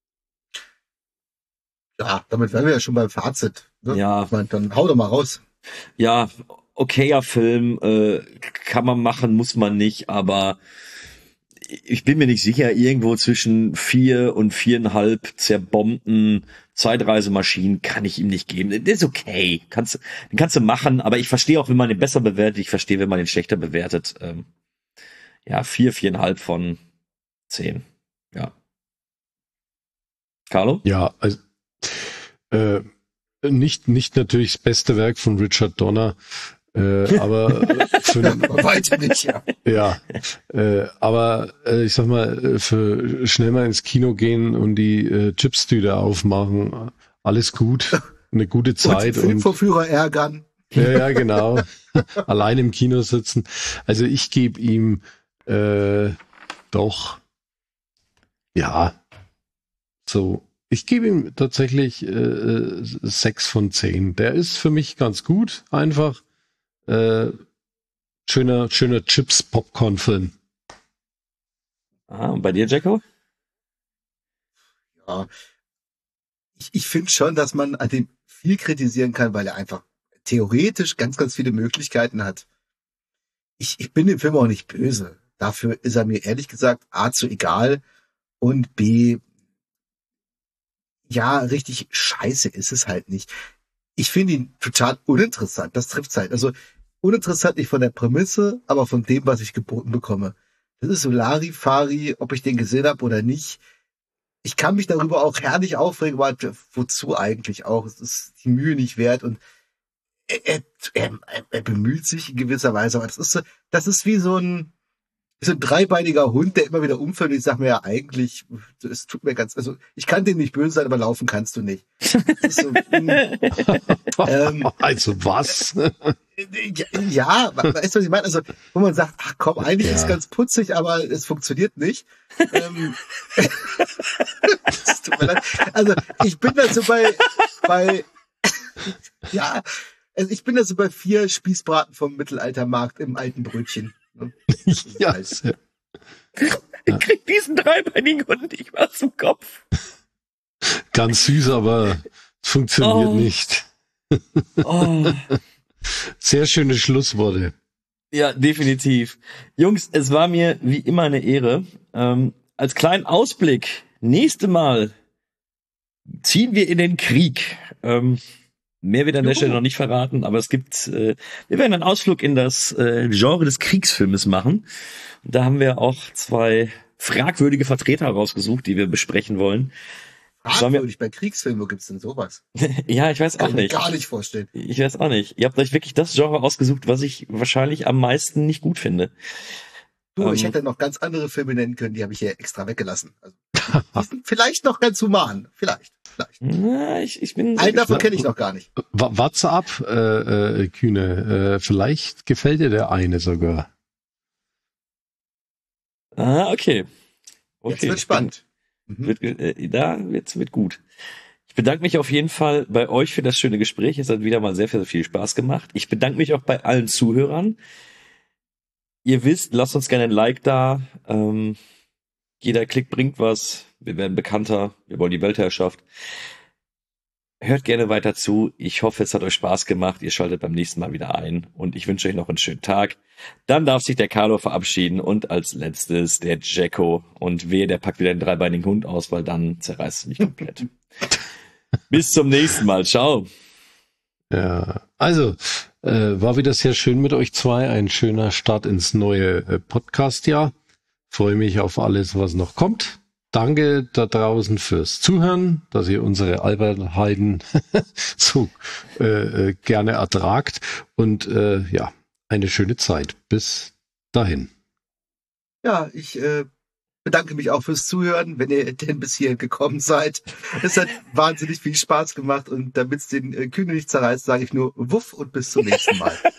Ja, damit wären wir ja schon beim Fazit. Ne? Ja. Ich mein, dann hau doch mal raus. Ja, okayer Film, äh, kann man machen, muss man nicht, aber ich bin mir nicht sicher, irgendwo zwischen vier und viereinhalb zerbombten Zeitreisemaschinen kann ich ihm nicht geben. Das ist okay, kannst, den kannst du machen, aber ich verstehe auch, wenn man den besser bewertet, ich verstehe, wenn man den schlechter bewertet. Ähm, ja, vier, viereinhalb von zehn. Ja. Carlo? Ja, also äh, nicht, nicht natürlich das beste Werk von Richard Donner, äh, aber für, Weiter nicht, ja. ja, äh, aber äh, ich sag mal, für schnell mal ins Kino gehen und die äh, Chipstüte aufmachen, alles gut, eine gute Zeit. Und Filmvorführer ärgern. Ja, ja, genau. Allein im Kino sitzen. Also ich gebe ihm äh, doch, ja, so, ich gebe ihm tatsächlich äh, sechs von zehn. Der ist für mich ganz gut, einfach. Äh, schöner, schöner Chips-Popcorn-Film. Ah, und bei dir, Jacko? Ja. ich, ich finde schon, dass man an dem viel kritisieren kann, weil er einfach theoretisch ganz, ganz viele Möglichkeiten hat. Ich, ich bin dem Film auch nicht böse. Dafür ist er mir ehrlich gesagt A zu egal und B, ja, richtig scheiße ist es halt nicht. Ich finde ihn total uninteressant. Das trifft's halt. Also uninteressant nicht von der Prämisse, aber von dem, was ich geboten bekomme. Das ist so Larifari, ob ich den gesehen habe oder nicht. Ich kann mich darüber auch herrlich aufregen, aber wozu eigentlich auch? Es ist die Mühe nicht wert und er, er, er bemüht sich in gewisser Weise, aber das ist so, das ist wie so ein, so ein dreibeiniger Hund, der immer wieder umfällt und ich sag mir ja eigentlich, es tut mir ganz, also ich kann dem nicht böse sein, aber laufen kannst du nicht. Das ist so, ähm, also was? Ja, weißt du, was ich meine? Also, wo man sagt, ach komm, eigentlich ja. ist es ganz putzig, aber es funktioniert nicht. ähm, das tut mir leid. Also, ich bin da so bei, bei, ja, also ich bin da so bei vier Spießbraten vom Mittelaltermarkt im alten Brötchen. Ja. Halt. Ich krieg diesen dreibeinigen Hund nicht mehr aus dem Kopf. Ganz süß, aber funktioniert oh. nicht. Oh. Sehr schöne Schlussworte. Ja, definitiv. Jungs, es war mir wie immer eine Ehre. Ähm, als kleinen Ausblick, nächste Mal ziehen wir in den Krieg. Ähm, mehr wird an der Stelle noch nicht verraten, aber es gibt, äh, wir werden einen Ausflug in das äh, Genre des Kriegsfilmes machen. Und da haben wir auch zwei fragwürdige Vertreter rausgesucht, die wir besprechen wollen. Fragwürdig, bei Kriegsfilmen, wo gibt's denn sowas? Ja, ich weiß auch Kann ich mir nicht. gar nicht vorstellen. Ich weiß auch nicht. Ihr habt euch wirklich das Genre ausgesucht, was ich wahrscheinlich am meisten nicht gut finde. Du, ähm, ich hätte noch ganz andere Filme nennen können, die habe ich hier extra weggelassen. Also, die sind vielleicht noch ganz human. Vielleicht, vielleicht. Na, ich, ich bin einen davon kenne ich noch gar nicht. Wart's ab, äh, äh, Kühne. Äh, vielleicht gefällt dir der eine sogar. Ah, okay. Okay. Jetzt wird spannend. Mhm. Wird, äh, da wird's wird gut. Ich bedanke mich auf jeden Fall bei euch für das schöne Gespräch. Es hat wieder mal sehr, sehr viel Spaß gemacht. Ich bedanke mich auch bei allen Zuhörern. Ihr wisst, lasst uns gerne ein Like da. Ähm, jeder Klick bringt was. Wir werden bekannter. Wir wollen die Weltherrschaft. Hört gerne weiter zu. Ich hoffe, es hat euch Spaß gemacht. Ihr schaltet beim nächsten Mal wieder ein. Und ich wünsche euch noch einen schönen Tag. Dann darf sich der Carlo verabschieden. Und als letztes der Jacko. Und wehe, der packt wieder den dreibeinigen Hund aus, weil dann zerreißt es mich komplett. Bis zum nächsten Mal. Ciao. Ja, also, äh, war wieder sehr schön mit euch zwei. Ein schöner Start ins neue äh, Podcast-Jahr. Freue mich auf alles, was noch kommt. Danke da draußen fürs Zuhören, dass ihr unsere Albernheiten so äh, gerne ertragt. Und äh, ja, eine schöne Zeit. Bis dahin. Ja, ich äh, bedanke mich auch fürs Zuhören, wenn ihr denn bis hierhin gekommen seid. Es hat wahnsinnig viel Spaß gemacht und damit es den äh, Kühne nicht zerreißt, sage ich nur Wuff und bis zum nächsten Mal.